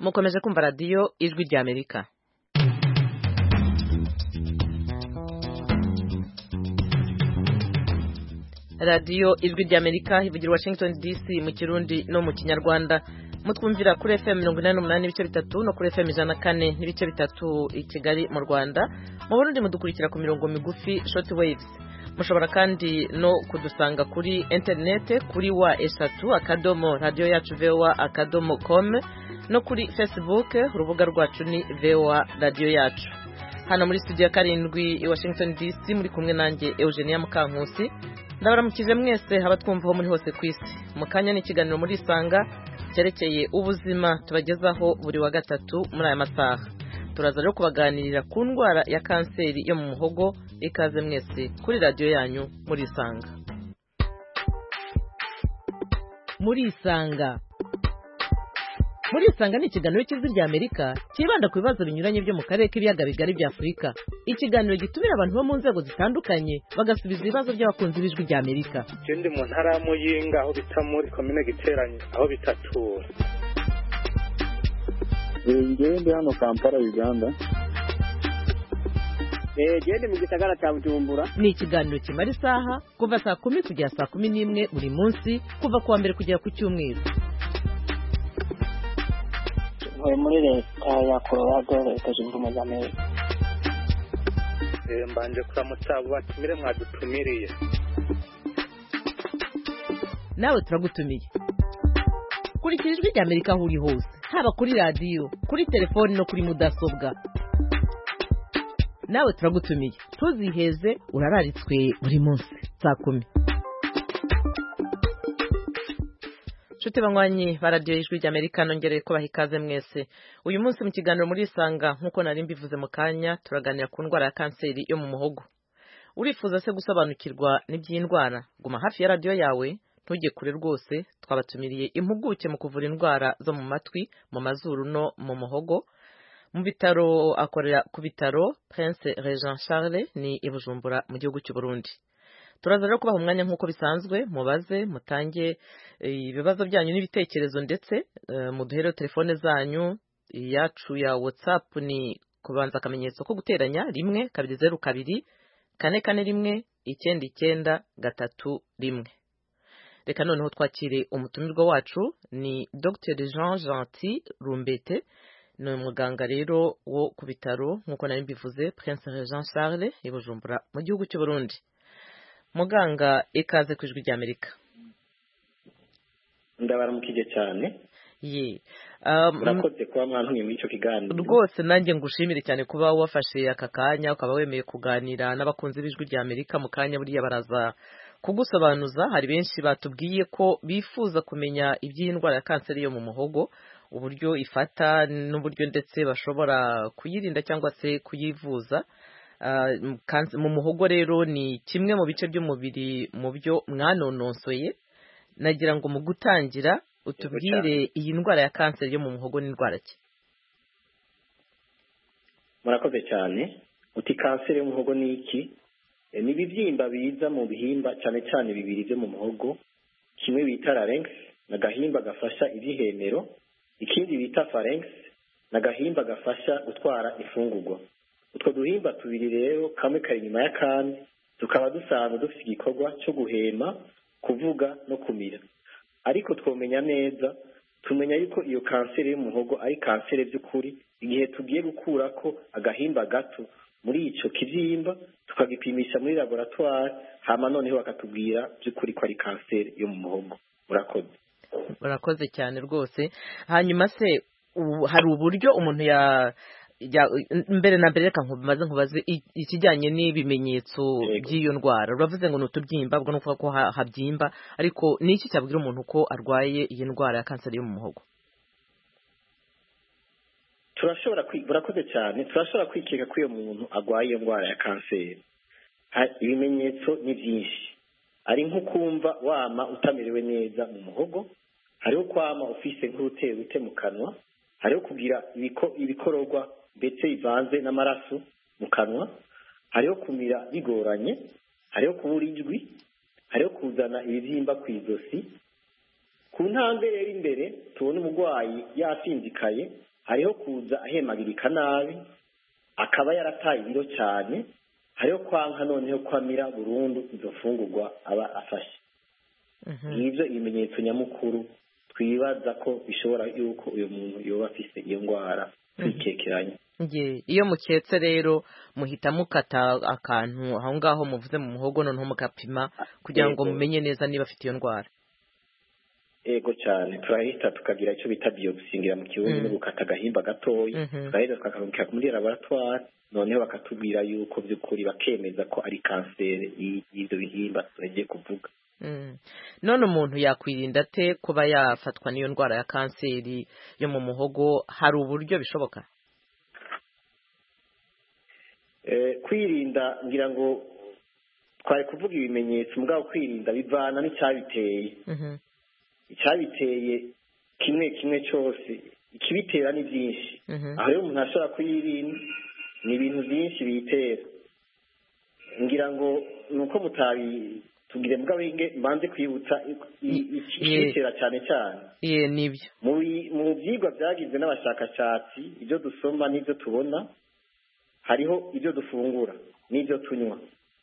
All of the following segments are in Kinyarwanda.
mukomeje kumva radiyo ijwi rya Amerika. radiyo ijwi rya Amerika ivugira Washington DC mu Kirundi no mu Kinyarwanda. Mutwumvira kuri FM 88 n'ibice bitatu no kuri FM 104 n'ibice bitatu i Kigali mu Rwanda. Mu Burundi mudukurikira ku mirongo migufi short waves. Mushobora kandi no kudusanga kuri internet kuri wa eshatu akadomo radio yacu voa.com no kuri Facebook urubuga rwacu ni VOA radio yacu. Hano muri studio ya karindwi i Washington DC muri kumwe nanjye Eugenia Mukankusi. Ndabaramukije mwese abatwumva muri hose kwisi. Mukanya n'ikiganiro muri Isanga cyerekeye ubuzima tubagezaho buri wa gatatu muri aya masaha. Turaza rero kubaganirira ku ndwara ya kanseri yo mu muhogo. Ikaze mwese kuri radio yanyu muri Isanga. Muri Isanga ni ikiganiro cy'ijwi rya Amerika kibanda ku bibazo binyuranye byo mu karere k'ibiyaga bigari bya Afurika. Ikiganiro gitumira abantu bo mu nzego zitandukanye bagasubiza ibibazo by'abakunzi b'ijwi rya Amerika. Ndi mu ntara ya Muyinga aho bita muri commune Giteranye aho bitatura. Ndi hano Kampala Uganda. Ndi mu gisagara cya Bujumbura. Ni ikiganiro kimara isaha kuva saa 10 kugera saa 11 buri munsi kuva kuwa mbere kugera ku cyumweru. Muri leta ya Colorado leta zunze ubumwe za Amerika. Mbanje kuramutsa abo batumire mwadutumiriye. Nawe turagutumiye. Kurikira ijwi rya Amerika aho uri hose, haba kuri radio, kuri telefone no kuri mudasobwa. Nawe turagutumiye. Tuziheze urararitswe buri munsi saa 10. Nshuti banywanyi ba radio ijwi rya Amerika nongereye ko bahikaze mwese. Uyu munsi mu kiganiro muri Isanga nkuko nari mbivuze mu kanya turaganira ku ndwara ya kanseri yo mu muhogo. Urifuza se gusobanukirwa n'iby'indwara, guma hafi ya radio yawe, ntujye kure rwose. Twabatumiriye impuguke mu kuvura indwara zo mu matwi, mu mazuru no mu muhogo. Mu bitaro akorera ku bitaro Prince Regent Charles ni i Bujumbura mu gihugu cy'u Burundi. Turaza rero kubaha umwanya nk'uko bisanzwe, mubaze mutange ibibazo byanyu n'ibitekerezo ndetse muduhere telefone zanyu. Yacu ya WhatsApp ni kubanza akamenyetso ko guteranya 1 2 0 2 4 4 1 9 3 1. Reka noneho twakire umutumirwa wacu ni Dr Jean Gentil Rumbete, ni umuganga rero wo ku bitaro nk'uko nari mbivuze Prince Regent Charles i Bujumbura mu gihugu cy'u Burundi. Muganga ikaze ku ijwi rya Amerika. Ndabaramukije cyane. Murakoze kuba mwantuye muri icyo kiganiro. Rwose nanjye ngushimire cyane kuba wafashe aka kanya ukaba wemeye kuganira n'abakunzi b'ijwi rya Amerika mu kanya buriya baraza kugusobanuza. Hari benshi batubwiye ko bifuza kumenya iby'indwara ya kanseri yo mu muhogo, uburyo ifata n'uburyo ndetse bashobora kuyirinda cyangwa se kuyivuza. Mu muhogo rero ni kimwe mu bice by'umubiri mu byo mwanononsoye. Nagira ngo mu gutangira utubwire iyi ndwara ya kanseri yo mu muhogo ni indwara ki? Murakoze cyane. Uti kanseri yo mu muhogo ni iki? Ni ibibyimba biza mu bihimba cyane cyane bibiri byo mu muhogo. Kimwe bita larynx na gahimba gafasha ibyihemero, ikindi bita pharynx na gahimba gafasha gutwara ifungurwa. Utwo duhimba tubiri rero kamwe kari inyuma y'akandi, tukaba dusanzwe dufite igikorwa cyo guhema, kuvuga no kumira. Ariko twomenya neza, tumenya yuko iyo kanseri y'umuhogo ari kanseri by'ukuri igihe tugiye gukura ko agahimba gato muri ico kibyimba tukagipimisha muri laboratoire, hama noneho bakatubwira by'ukuri ko ari kanseri yo mu muhogo. Murakoze cyane rwose. Hanyuma se hari uburyo umuntu mbere na mbere reka nkubaze ikijyanye n'ibimenyetso by'iyo ndwara. Uravuze ngo n'utubyimba bwo nukuvuga ko habyimba, ariko ni iki cyabwira umuntu ko arwaye iyi ndwara ya kanseri yo mu muhogo? Murakoze cyane. Turashobora kwikeka ko iyo muntu arwaye iyo ndwara ya kanseri. Ibimenyetso ni byinshi. Ari nko kumva wama utamerewe neza mu muhogo, hariho kwama ufise nk'urute mu kanwa, hariho kugira ibikororwa ndetse bivanze n'amaraso mu kanwa, hariho kumira bigoranye, hariho kubura ijwi, hariho kuzana ibibyimba ku izosi. Ku ntambwe rero imbere tubona umurwayi yasinzikaye, hariho kuza ahemagirika nabi akaba yarataye ibiro cyane, hariho kwanka noneho kwamira burundu izo mfungurwa aba afashe. Ngivyo ibimenyetso nyamukuru twibaza ko bishobora yuko uyu muntu yoba afise iyo ndwara twikekeranye. Iyo muketse rero muhita mukata akantu aho ngaho muvuze mu muhogo noneho mugapima kugira ngo mumenye neza niba afite iyo ndwara. Ego cyane turahita tukagira icyo bita biopsingira mu kirundi no gukata agahimba gatoya, tukahita tukakarungika muri laboratoire, noneho bakatubwira yuko by'ukuri bakemeza ko ari kanseri y'ibyo bihimba tugiye kuvuga. None umuntu yakwirinda ate kuba yafatwa n'iyo ndwara ya kanseri yo mu muhogo? Hari uburyo bishoboka? Kwirinda ngira ngo twari kuvuga ibimenyetso, mugabo kwirinda bivana n'icyabiteye. Icyabiteye kimwe cyose, ikibitera ni byinshi. Aho rero umuntu ashobora kuyirinda ni ibintu byinshi bitera. Ngira ngo nuko tugire mugabo mbanze kwibutsa ikibitera cyane cyane. Nibyo mu byigwa byagizwe n'abashakashatsi, ibyo dusoma n'ibyo tubona, hariho ibyo dufungura n'ibyo tunywa,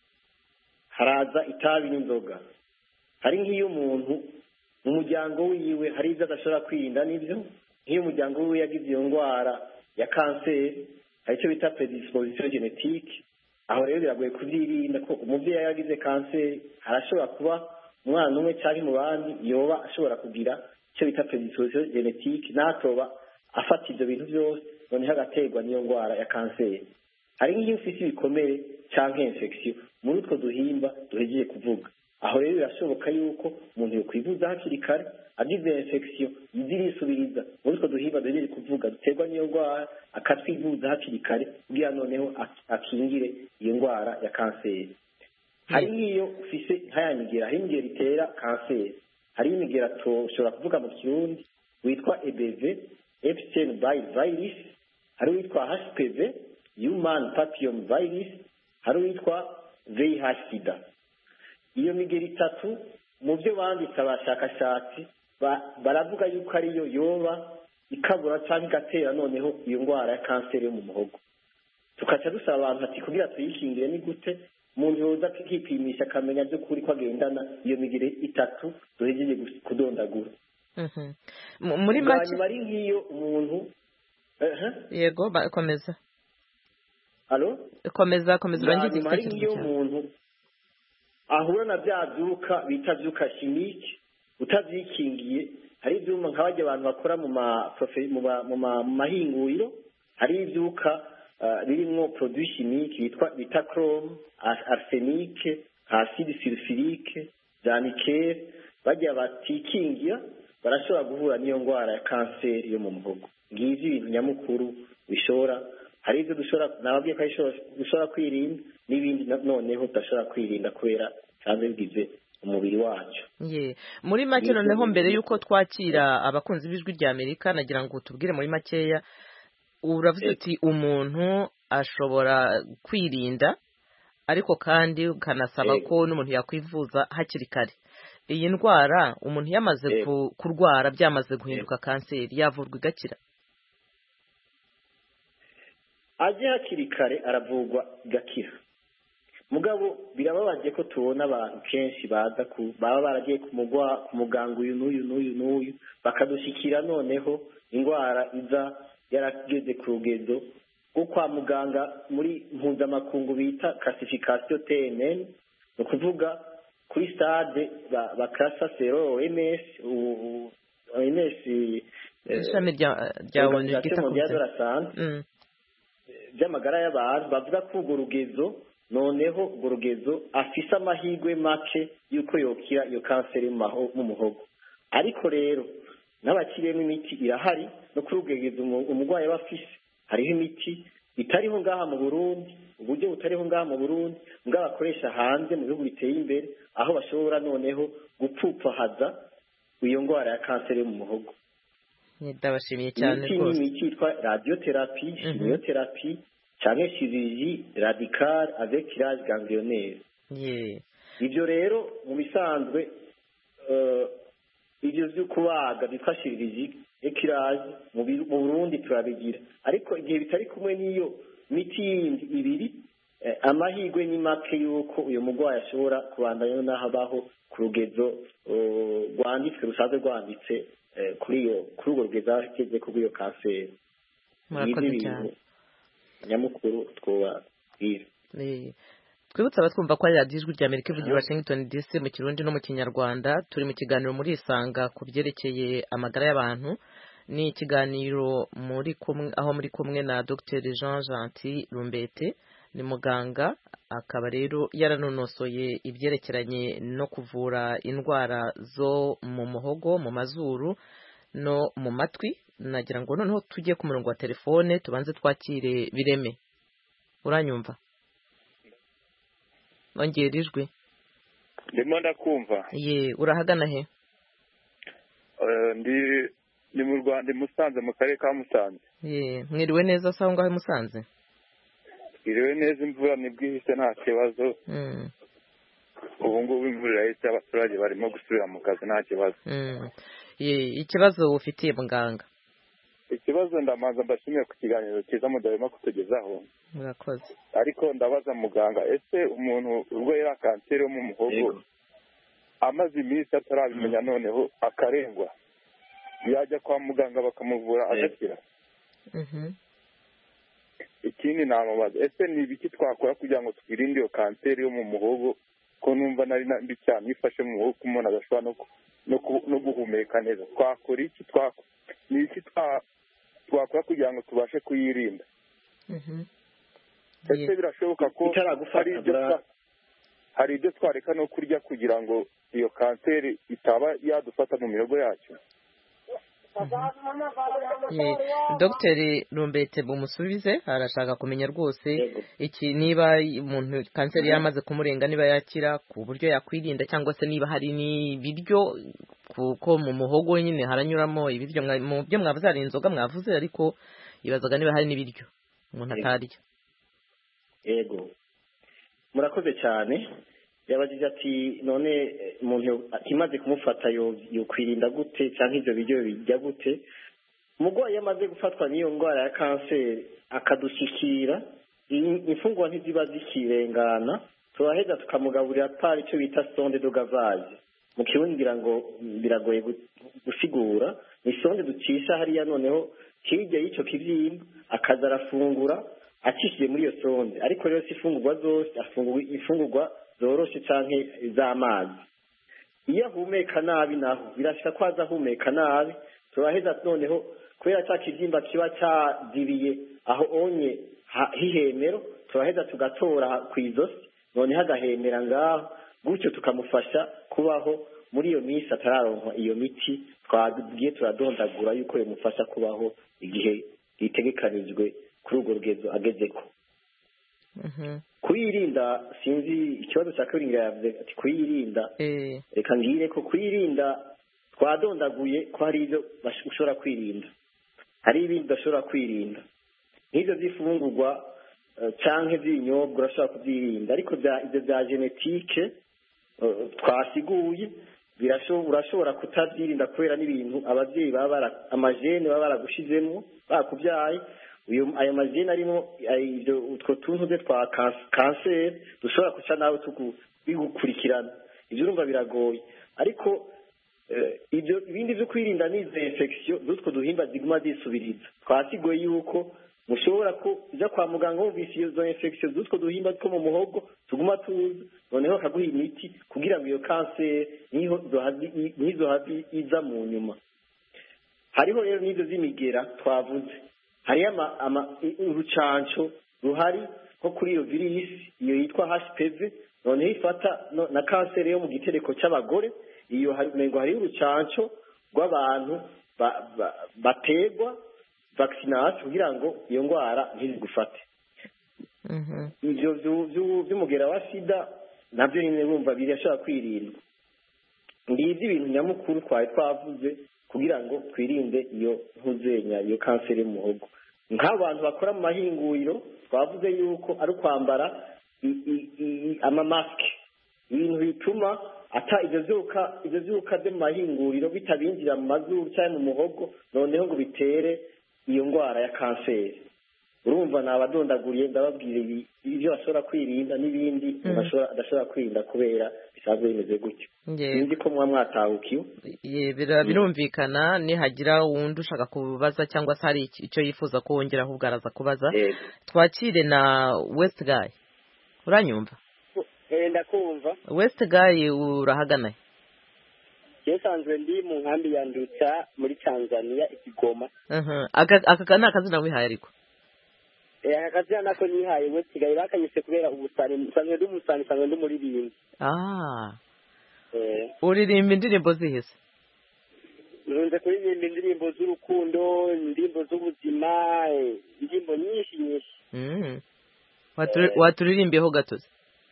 haraza itabi n'inzoga. Hari nk'iyo umuntu mu muryango wiwe hari ibyo adashobora kwirinda, n'ibyo nk'iyo umuryango wiwe yagize iyo ndwara ya kanseri, hari icyo bita predisposition genetique. Aho rero biragoye kubyirinda ko umubyeyi yagize kanseri, harashobora kuba umwana umwe cyangwa mu bandi yoba ashobora kugira icyo bita predisposition genetique, natoba afata ibyo bintu byose noneho agaterwa n'iyo ndwara ya kanseri. Hari nk'iyo ufite ibikomere cyangwa infection muri utwo duhimba duhejeje kuvuga. Aho rero birashoboka yuko umuntu yokwivuza hakiri kare, agize infection yizirisubiriza muri utwo duhimba duhejeje kuvuga duterwa n'iyo ndwara, akatwivuza hakiri kare kugira noneho akingire iyo ndwara ya kanseri. Hari nk'iyo ufise nk'ayamigera, hari imigera itera kanseri. Hari imigera tushobora kuvuga mu kirundi witwa EBV, Epstein-Barr virus, hari witwa HPV, Human Papillom Virus, hari witwa VIH/SIDA. Iyo migeri itatu mu byo banditse abashakashatsi baravuga yuko ariyo yoba ikabura cyangwa igatera noneho iyo ndwara ya kanseri yo mu muhogo. Tukaca dusaba abantu ati kugira tuyikingire ni gute? Umuntu yoza akipimisha akamenya by'ukuri ko agendana iyo migeri itatu duhejeje kudondagura. Muri make bari nk'iyo umuntu yego bakomeza. Allo? Komeza urangize igitekerezo cyawe. Iyo umuntu ahura na bya byuka bita byuka chimique utavyikingiye, hari ibyuma nk'abajya abantu bakora mu mahinguriro, hari ibyuka birimwo produit chimique bita chrome, arsenic, acide sulfurique, nickel. Bajya batikingira barashobora guhura n'iyo ndwara ya kanseri yo mu muhogo. Ngizi ibintu nyamukuru bishobora, hari ibyo nababwiye ko dushobora kwirinda, n'ibindi noneho tudashobora kwirinda kubera cyangwa bigize umubiri wacu. Muri make noneho mbere y'uko twakira abakunzi b'ijwi rya Amerika, nagira ngo tubwire muri makeya, uravuze uti umuntu ashobora kwirinda ariko kandi ukanasaba ko n'umuntu yakwivuza hakiri kare. Iyi ndwara umuntu yamaze kurwara byamaze guhinduka kanseri yavurwa igakira? Aje hakiri kare aravurwa igakira. Mugabo birababaje ko tubona abantu kenshi baba baragiye ku muganga uyu n'uyu bakadushikira noneho indwara iza yarageze ku rugezo rwo kwa muganga muri mpuzamakungu bita classification TNN, ni ukuvuga kuri stade bakasa sero OMS ishami rya ONU ryita ku buzima by'amagara y'abantu, bavuga ko urwo rugezo noneho urwo rugezo afise amahirwe make y'uko yokira iyo kanseri mu muhogo. Ariko rero n'abakiriyemo imiti irahari, no kuri urwo rugezo umurwayi aba afise hariho imiti itariho ngaha mu Burundi, uburyo butariho ngaha mu Burundi mbwa bakoresha hanze mu bihugu biteye imbere, aho bashobora noneho gupfupfahaza iyo ndwara ya kanseri yo mu muhogo. Ndabashimiye cyane rwose. Imiti yitwa radiotherapie, chimiothérapie cyangwa chirurgie radicale avec tirage ganglionnaire. Ibyo rero mu bisanzwe ibyo byo kubaga bitwa chirurgie ekiraje mu Burundi turabigira ariko igihe bitari kumwe n'iyo miti yindi ibiri amahirwe ni make yuko uyu mugwayi ashobora kubandanya n'ahabaho ku rugezo rwanditswe rusanzwe rwanditse kuri urwo rugezo ageze kuri iyo kanseri. Murakoze cyane nyamukuru twobabwira. Twibutse abatwumva ko ari radiyo ijwi rya Amerika ivugira Washington DC mu Kirundi no mu Kinyarwanda. Turi mu kiganiro muri Isanga ku byerekeye amagara y'abantu. Ni ikiganiro aho muri kumwe na Dr Jean Gentil Rumbete, ni muganga akaba rero yaranonosoye ibyerekeranye no kuvura indwara zo mu muhogo, mu mazuru no mu matwi. Nagira ngo noneho tujye ku murongo wa telefone tubanze twakire Bireme. Uranyumva? Ongera ijwi. Ndimo ndakumva. Urahagana he? Ndi mu Rwanda, Musanze, mu karere ka Musanze. Mwiriwe neza se aho ngaho i Musanze? Mwiriwe neza, imvura nibwihise nta kibazo. Ubu ngubu imvura irahise, abaturage barimo gusubira mu kazi nta kibazo. Ikibazo ufitiye muganga? Ikibazo ndamanza mbashimiye ku kiganiro cyiza mudahwema kutugezaho. Murakoze. Ariko ndabaza muganga, ese umuntu urwaye kanseri yo mu muhogo amaze iminsi atarabimenya noneho akarengwa, yajya kwa muganga bakamuvura agakira? Ikindi namubaza, ese ni ibiki twakora kugira ngo twirinde iyo kanseri yo mu muhogo, ko numva nari mbi cyane ifashe mu muhogo umuntu adashobora no guhumeka neza? Twakora iki? Ni iki twakora kugira ngo tubashe kuyirinda? Ese birashoboka ko hari ibyo twareka no kurya kugira ngo iyo kanseri itaba yadufata mu mihogo yacu? Dr Rumbete bumusubize, arashaka kumenya rwose iki niba umuntu kanseri yamaze kumurenga niba yakira ku buryo yakwirinda, cyangwa se niba hari n'ibiryo kuko mu muhogo nyine haranyuramo ibiryo. Mu byo mwavuze hari inzoga mwavuze, ariko yibazaga niba hari n'ibiryo umuntu atarya. Yego, murakoze cyane. Yabajije ati none umuntu imaze kumufata yo kwirinda gute cyangwa ibyo biryo bijya gute? Umugwayi yamaze gufatwa n'iyo ndwara ya kanseri akadushyikira, imfungwa ntiziba zikirengana, turaheza tukamugaburira pari icyo bita sonde do gavage. Mu Kirundi ngira ngo biragoye gusigura. Ni sonde ducisha hariya, noneho hirya y'icyo kibyimba akaza arafungura acishije muri iyo sonde. Ariko rero si ifungurwa zose, ifungurwa zoroshe canke z'amazi. Iyo ahumeka nabi naho birashika ko aza ahumeka nabi, turaheza noneho kubera cya kibyimba kiba cyadibiye aho onye hihemero, turaheza tugatora kwizosi, noneho agahemera ngaho, gutyo tukamufasha kubaho muri iyo minsi atararonka iyo miti twagiye turadondagura yuko yomufasha kubaho igihe itegekanijwe kuri urwo rugezo agezeko. Kuyirinda, sinzi ikibazo cya kabiri yavuze ati kuyirinda. Reka ngire ko kuyirinda twadondaguye ko hari ibyo ushobora kwirinda, hari ibindi udashobora kwirinda. Nk'ibyo by'ifungurwa cyangwa iby'ibinyobwa urashobora kubyirinda, ariko ibyo bya genetike twasiguye urashobora kutabyirinda kubera n'ibintu ababyeyi amajene baba baragushizemo bakubyaye. Ayo majene arimo utwo tuntu ze twa kanseri dushobora guca nawe bigukurikirana. Ibyo urumva biragoye, ariko ibindi byo kwirinda n'izo infection z'utwo duhimba ziguma zisubiriza. Twasiguye yuko mushobora kujya kwa muganga wumvise izo infection z'utwo duhimba two mu muhogo tuguma tuza, noneho akaguha imiti kugira ngo iyo kanseri nizo habi iza mu nyuma. Hariho rero n'izo z'imigera twavuze, hariyo urucanco ruhari nko kuri iyo virisi iyo yitwa HPV, noneho ifata na kanseri yo mu gitereko cy'abagore. Iyo hariyo urucanco rw'abantu bategwa vaccination kugira ngo iyo ndwara ntizigufate. Ibyo by'umugera wa sida nabyo nyine bumva birashobora kwirindwa. Ngibyo ibintu nyamukuru twari twavuze kugira ngo twirinde iyo ntuzenya iyo kanseri y'umuhogo. Nk'abantu bakora mu mahinguriro twavuze yuko ari kwambara amamasike ibintu bituma ata ivyo vyuka vyo mu mahinguriro bitabinjira mu mazuru cyangwa mu muhogo noneho ngo bitere iyo ndwara ya kanseri. Urumva nabadondaguriye ndababwira ibyo bashobora kwirinda n'ibindi adashobora kwirinda kubera bisanzwe bimeze gutyo. Nzi ko mwatahukiwe. Birumvikana nihagira wundi ushaka kubaza cyangwa se hari icyo yifuza ko wongera ahubwo araza kubaza. Twakire na West Guy. Uranyumva? Ndakumva. West Guy urahagana? Yesanzwe ndi mu nkambi ya Nduta muri Tanzania Ikigoma. Aka kana akazina wihaye ariko. Akazina nako nihaye West Guy bakanyise kubera ubusani sanzwe ndi umusani sanzwe ndi muri bindi. Uririmba indirimbo zihise? Nunze kuririmba indirimbo z'urukundo, indirimbo z'ubuzima, indirimbo nyinshi. Waturirimbiyeho gatozi?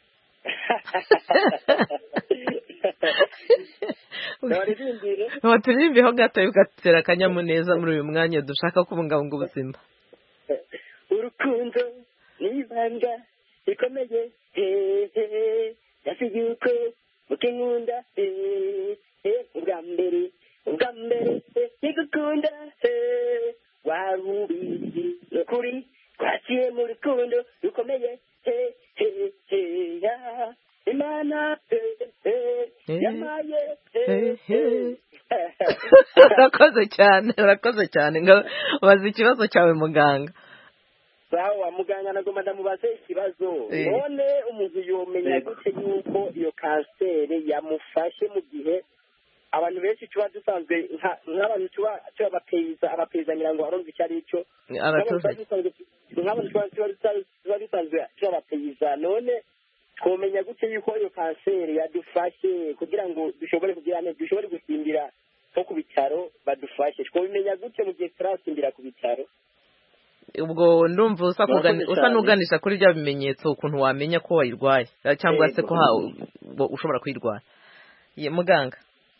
Waturirimbiyeho gato ugatera akanyamuneza muri uyu mwanya dushaka kubungabunga ubuzima. Urukundo n'ibanga rikomeye yasigyuko mukinkunda ubwa mbere nigukunda warubizi nukuri twaciye mu rukundo rukomeye Imana yamaye urakoze cyane ngo bazi ikibazo cyawe muganga. Sawa muganga nagomba ndamubaze ikibazo none umuntu yomenya gute yuko iyo kanseri yamufashe mu gihe abantu benshi tuba dusanzwe nk'abantu tuba abapeza nyirango aronze icyo ari cyo nk'abantu tuba dusanzwe abapeza none twomenya gute yuko iyo kanseri yadufashe kugira ngo dushobore gusimbira nko ku bitaro badufashe twomenya gute mu gihe turasimbira ku bitaro? Ubwo ndumva usa n'uganisha kuri bya bimenyetso ukuntu wamenya ko wayirwaye cyangwa se ko ushobora kuyirwara. Muganga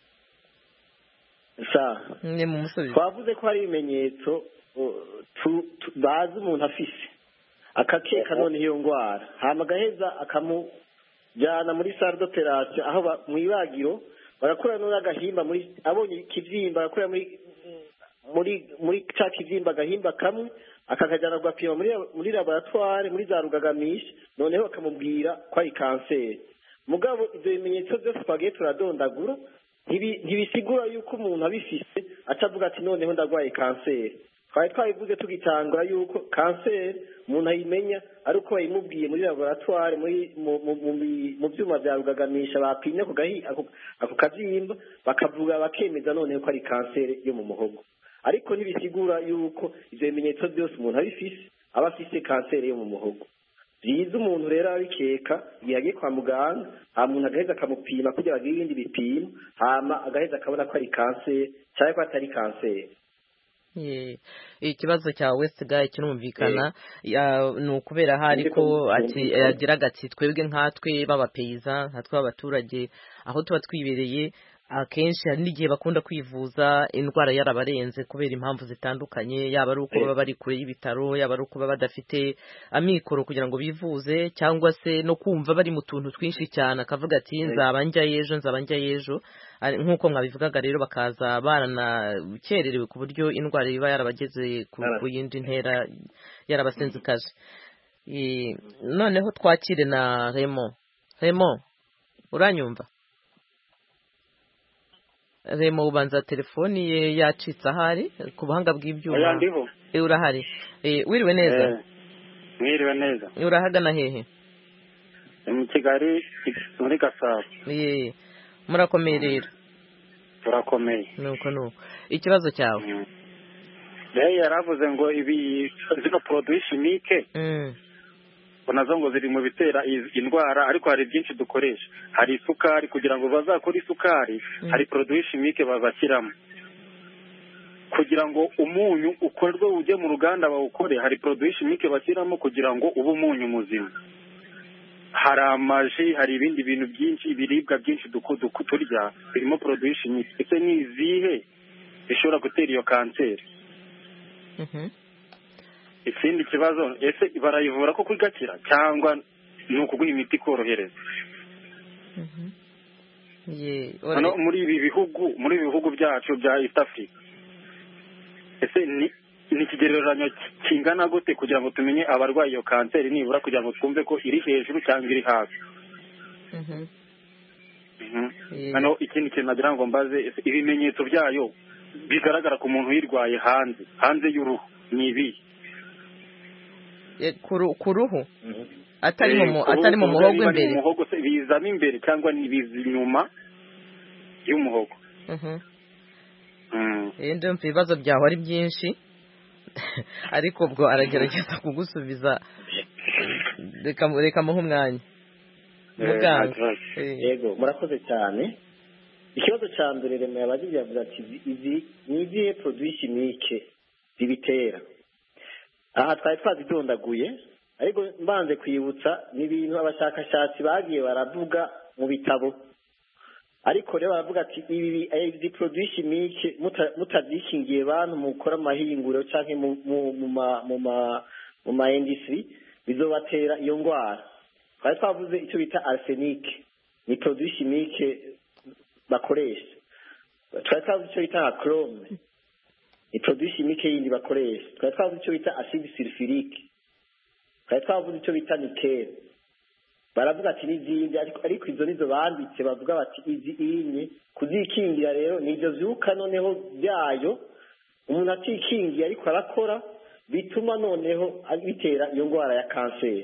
ni mu musubizo twavuze ko hari ibimenyetso bazi umuntu afise akakeka none iyo ndwara hama agaheza akamujyana muri salle d'operation aho mu ibagiro barakora n'agahimba abonye ikibyimba barakora muri ca kibyimba agahimba kamwe akakajyana gupima muri laboratoire muri za rugagamisha noneho bakamubwira ko ari kanseri. Mugabo ibyo bimenyetso byose twagiye turadondagura ntibisigura yuko umuntu abifise atavuga ati noneho ndarwaye kanseri. Twari twabivuze tugitangura yuko kanseri umuntu ayimenya ari uko bayimubwiye muri laboratoire mu byuma bya rugagamisha bapimye ako kabyimba bakavuga bakemeza noneho ko ari kanseri yo mu muhogo. Ariko ntibisigura yuko ibyo bimenyetso byose umuntu abifise aba afise kanseri yo mu muhogo. Byiza umuntu rero abikeka igihe agiye kwa muganga hama umuntu agaheza akamupima kugira bagire ibindi bipimo hama agaheza akabona ko ari kanseri cyangwa ko atari kanseri. Ikibazo cya West Guy kirumvikana ni ukubera hari ko agira agati twebwe nkatwe b'abapeiza nkatwe b'abaturage aho tuba twibereye akenshi hari n'igihe bakunda kwivuza indwara yarabarenze kubera impamvu zitandukanye yaba ari uko baba bari kure y'ibitaro yaba ari uko baba badafite amikoro kugira ngo bivuze cyangwa se no kumva bari mu tuntu twinshi cyane akavuga ati nzaba njya y'ejo nk'uko mwabivugaga rero bakaza baranakererewe ku buryo indwara iba yarabageze ku yindi ntera yarabasenzikaje. Noneho twakire na Remo uranyumva? Remo ubanza telefoni ye yacitse ahari ku buhanga bw'ibyuma. Urahari? Wiriwe neza? Mwiriwe neza. Urahagana hehe? Mu Kigali muri Gasabo. Murakomeye rero? Turakomeye. Nuko ikibazo cyawe? Yaravuze ngo zino produits chimiques nazo ngo ziri mu bitera indwara ariko hari byinshi dukoresha. Hari isukari kugira ngo bazakore isukari hari produits chimiques bazashyiramo. Kugira ngo umunyu ukorwe ujye mu ruganda bawukore hari produits chimiques bashyiramo kugira ngo ube umunyu muzima. Hari amaji hari ibindi bintu byinshi ibiribwa byinshi turya birimo produits chimiques. Ese ni izihe bishobora gutera iyo kanseri? Ikindi kibazo ese barayivura ko kwigakira cyangwa ni ukuguha imiti korohereza? hano muri ibi bihugu byacu bya East Africa ese ni ikigereranyo kingana gute kugira ngo tumenye abarwaye iyo kanseri nibura kugira ngo twumve ko iri hejuru cyangwa iri hasi? hano ikindi kintu nagira ngo mbaze, ibimenyetso byayo bigaragara ku muntu uyirwaye hanze y'uruhu ni ibi? ku ruhu atari mu muhogo imbere, bizamo imbere cyangwa ni biza inyuma y'umuhogo? ndumva ibibazo byawe ari byinshi ariko ubwo aragerageza kugusubiza, reka muhe umwanya. Muganga. Yego, murakoze cyane. Ikibazo cya mbere rema yabagize yavuze ati izi ni izihe produit chimique zibitera. Aha twari twazidondaguye, ariko mbanze kwibutsa n'ibintu abashakashatsi bagiye baravuga mu bitabo. Ariko rero baravuga ati izi produit chimique mutazikingiye bantu mukora amahinguriro canke mu ma industry bizobatera iyo ngwara. Twari twavuze icyo bita arsenic, ni produit chimique bakoresha. Twari twavuze icyo bita chrome, ni produit chimique yindi bakoresha. Twari twavuze icyo bita acide sulfurique. Twari twavuze icyo bita nickel. Baravuga ati n'izindi, ariko izo nizo banditse bavuga bati izi inye kuzikingira rero nivyo vyuka noneho byayo umuntu atikingiye ariko arakora bituma noneho bitera iyo ngwara ya kanseri.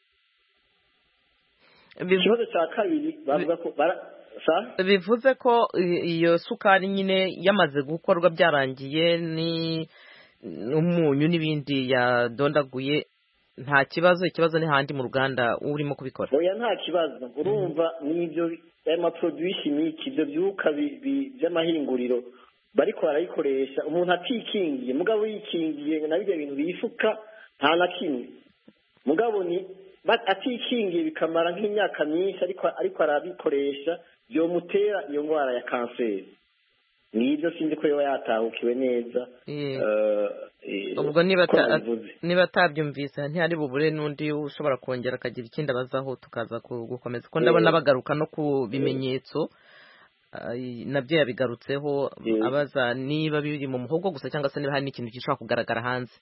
Ikibazo cya kabiri bavuga ko bivuze ko iyo sukari nyine yamaze gukorwa byarangiye ni umunyu n'ibindi yadondaguye, nta kibazo. Ikibazo ni handi mu ruganda urimo kubikora. Oya, nta kibazo. Urumva n'ibyo ama produit chimique ibyo byuka by'amahinguriro bariko barayikoresha umuntu atikingiye, mugabo yikingiye na bije bintu bifuka nta na kimwe. Mugabo ni atikingiye bikamara nk'imyaka myinshi ariko arabikoresha byomutera iyo ngwara ya kanseri. Nibyo sinzi ko yoba yatahukiwe neza. Ubwo niba atabyumvise ntihari bubure n'undi ushobora kongera akagira ikindi abazaho tukaza gukomeza, ko ndabona bagaruka no ku bimenyetso nabyo yabigarutseho, abaza niba biri mu muhogo gusa cyangwa se niba hari n'ikintu gishobora kugaragara hanze.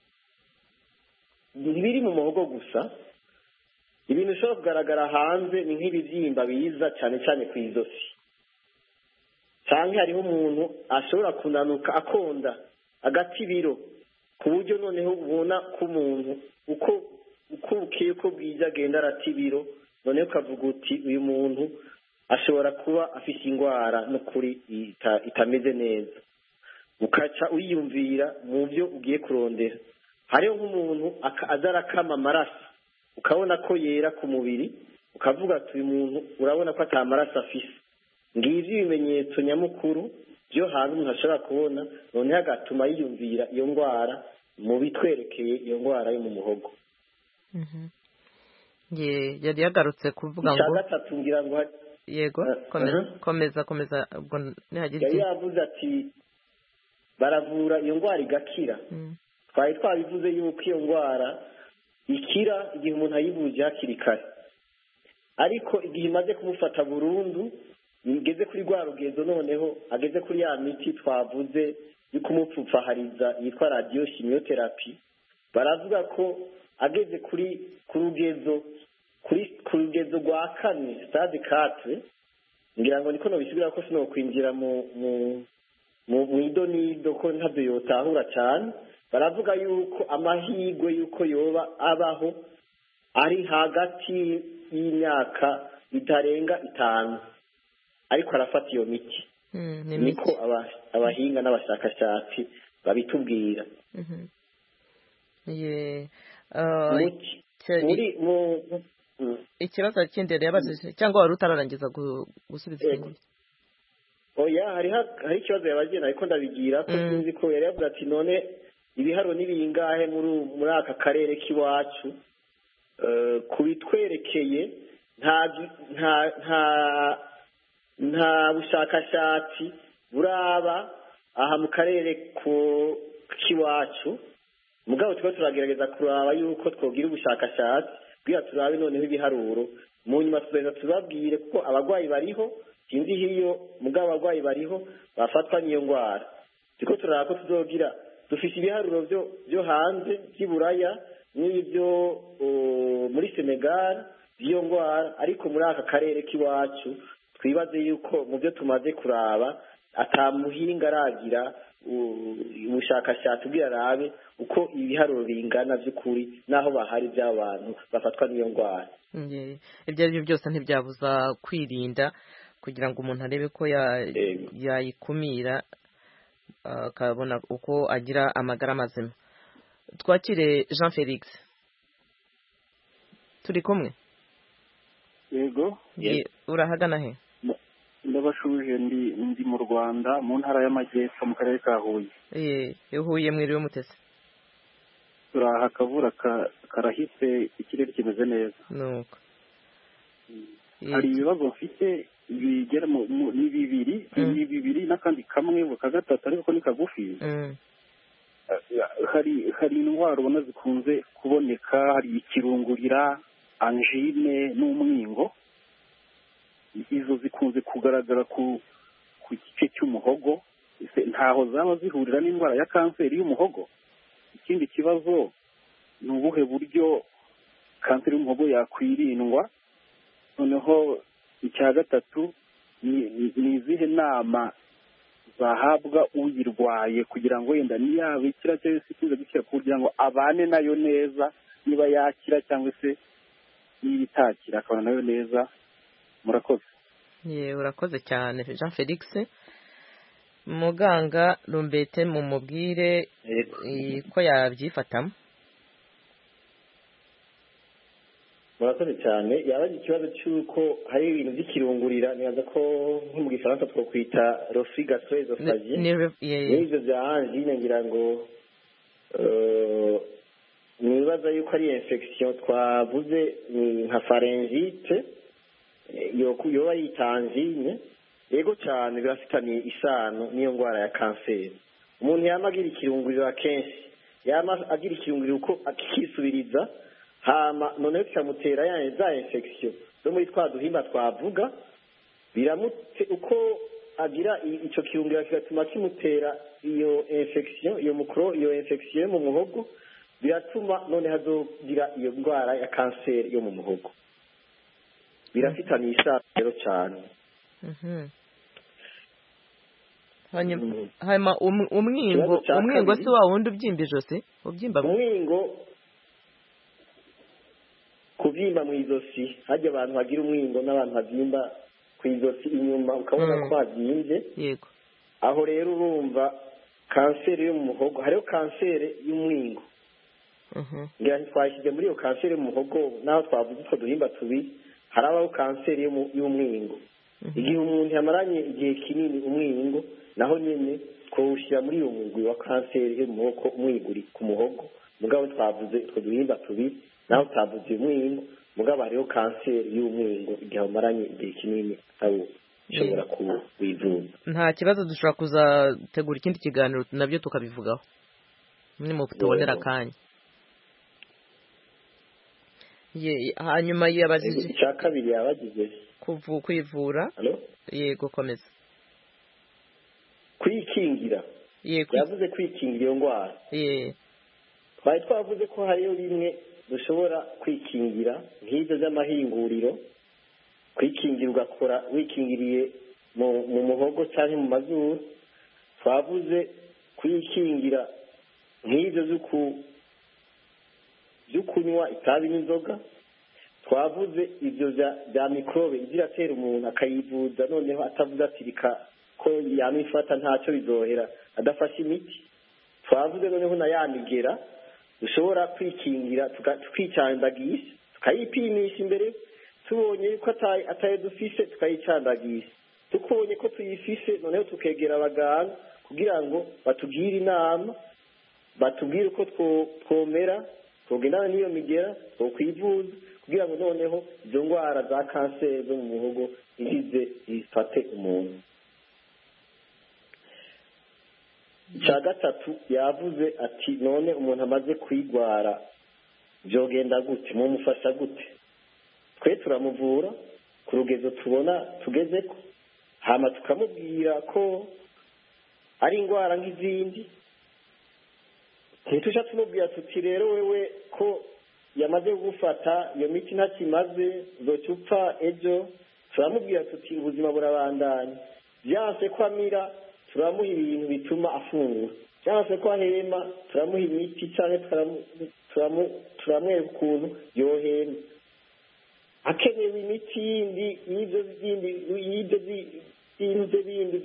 Biri mu muhogo gusa. Ibintu bishobora kugaragara hanze ni nk'ibibyimba biza cyane cyane ku izosi, cyangwa hariho umuntu ashobora kunanuka akonda agati ibiro ku buryo noneho ubona ko umuntu uko ukiye ko bwije agenda arata ibiro, noneho ukavuga uti uyu muntu ashobora kuba afite indwara n'ukuri itameze neza, ukaca uyiyumvira mu byo ugiye kurondera. Hariho nk'umuntu aza arakama amaraso ukabona ko yera ku mubiri, ukavuga ati uyu muntu urabona ko atamaraso afise. Ngizi ibimenyetso nyamukuru byo hantu umuntu ashobora kubona, noneho agatuma yiyumvira iyo ndwara mu bitwerekeye iyo ndwara yo mu muhogo. Yari yagarutse kuvuga ngo gatatu ngira ngo yego komeza ubwo nihagira yari yavuze ati baravura iyo ndwara igakira. Twari twabivuze yuko iyo ndwara ikira igihe umuntu ayivuje hakiri kare, ariko igihe imaze kumufata burundu igeze kuri rwa rugezo, noneho ageze kuri ya miti twavuze yo kumupfupfahariza yitwa radiochimiothérapie, baravuga ko ageze ku rugezo rwa kane stade 4, ngira ngo niko nobisubira ko sino kwinjira mu idonido ko ntabyo yotahura cyane. Baravuga yuko amahigwe yuko yoba abaho ari hagati y'imyaka itarenga 5, ariko arafata iyo miti. Niko abahinga n'abashakashatsi babitubwira. Ikibazo kindi yabajije cyangwa wari utararangiza gusubiza ikindi? Oya, hari ikibazo yabagena ariko ndabigira ko sinzi ko yari yavuga ati none ibiharo n'ibingahe muri aka karere k'iwacu kubitwerekeye nta bushakashatsi buraba aha mu karere k'iwacu, mugabo tuba turagerageza kuraba yuko twogira ubushakashatsi bwira turabe noneho ibiharuro mu nyuma tuzaheza tubabwire kuko abarwayi bariho sinzi hiyo mugabo abarwayi bariho bafatwa n'iyo ndwara turiko turaraba ko tuzogira dufise ibiharuro byo hanze by'iburaya n'ibyo muri Senegal by'iyo ndwara ariko muri aka karere k'iwacu twibaze yuko mu byo tumaze kuraba atamuhinga aragira ubushakashatsi bw'arabe uko ibiharuro bingana by'ukuri naho bahari by'abantu bafatwa n'iyo ndwara ibyo ari byo byose ntibyabuza kwirinda kugira ngo umuntu arebe ko yayikumira akabona uko agira amagara mazima. Twakire Jean Felix, turi kumwe? Yego. Urahagana he? Ndabashuje ndi mu Rwanda mu ntara y'Amajyepfo mu karere ka Huye. Huye mwiriwe mutese? Turaha akavura karahise ikirere kimeze neza. Nuko. Hari ibibazo mfite bigera ni bibiri n'akandi kamwe ka gatatu ariko ni kagufi. Hari indwara ubona zikunze kuboneka, hari ikirungurira, angine n'umwingo. Izo zikunze kugaragara ku gice cy'umuhogo, ntaho zaba zihurira n'indwara ya kanseri y'umuhogo. Ikindi kibazo ni ubuhe buryo kanseri y'umuhogo yakwirindwa. Noneho icya gatatu ni izihe nama zahabwa uyirwaye kugira ngo wenda niyaba ikira cyangwa se ikunze gukira kugira ngo abane nayo neza, niba yakira cyangwa se niba itakira akabana nayo neza. Murakoze. Urakoze cyane Jean Felix. Muganga Rumbete mumubwire ko yabyifatamo. Murakoze cyane. Yabaje ikibazo cy'uko hari ibintu by'ikirungurira nibaza ko nko mu Gifaransa twokwita reflux gastro-œsophagien n'ibyo bya angine ngira ngo nibaza yuko ari infection twavuze nka pharyngite yoba yita angine. Yego cyane birafitaniye isano n'iyo ndwara ya kanseri. Umuntu yama agira ikirunguriro akenshi yama agira ikirunguriro uko akisubiriza hama noneho kikamutera za infection zo muri twa duhimba twavuga biramute uko agira ico kirunguriro kigatuma kimutera iyo infection iyo infection mu muhogo biratuma none hazogira iyo ndwara ya kanseri yo mu muhogo. Birafitaniye isano rero cyane. Hanyuma umwingo si wa wundi ubyimba ijosi umwingo kubyimba mu izosi hajya abantu bagira umwingo n'abantu babyimba ku izosi inyuma ukabona ko babyimbye. Yego. Aho rero urumva kanseri yo mu muhogo hariho kanseri y'umwingo. ngira twashyize muri iyo kanseri yo mu muhogo naho twavuze utwo duhimba tubiri harabaho kanseri y'umwingo. Igihe umuntu yamaranye igihe kinini umwingo naho nyine twawushyira muri iyo mugwi wa kanseri yo mu muhogo umwiguri ku muhogo mugabo twavuze utwo duhimba tubiri naho twavuze umwingo mugabo hariho kanseri y'umwingo igihe wamaranye igihe kinini aho ushobora kuwivuza. Nta kibazo dushobora kuzategura ikindi kiganiro nabyo tukabivugaho ni mu tubonera akanya. Hanyuma yabajije icya kabiri yabagize kwivura. Yego komeza. Kwikingira. Yavuze kwikingira iyo ndwara. Twari twavuze ko hariyo bimwe dushobora kwikingira nk'ibyo by'amahinguriro. Kwikingira ugakora wikingiriye mu muhogo cyangwa mu mazuru. Twavuze kwikingira nk'ibyo byo kunywa itabi n'inzoga. Twavuze ibyo bya mikorobe iziratera umuntu akayivuza noneho atavuze atirika ko yamifata ntacyo bizohera adafashe imiti. Twavuze noneho na ya migera dushobora kwikingira tukicandagisha tukayipimisha imbere tubonye yuko atayo dufise tukayicandagisha tukubonye ko tuyifise noneho tukegera abaganga kugira ngo batugire inama batubwire uko twomera twogendana n'iyo migera twokwivuza kugira ngo noneho izo ndwara za kanseri zo mu muhogo ntizize zifate umuntu. Icya gatatu yavuze ati none umuntu amaze kwigwara byogenda gute mumufasha gute. twe turamuvura ku rugezo tubona tugeze ko hama tukamubwira ko ari indwara nk'izindi ntitujya tumubwira tuti rero wewe ko yamaze gufata iyo miti ntakimaze zoca upfa ejo turamubwira tuti ubuzima burabandanya byanse ko amira turamuha ibintu bituma afungura byanse ko ahema turamuha imiti cyangwa turamwereka ukuntu yohema akenewe imiti yindi y'ibyo bindi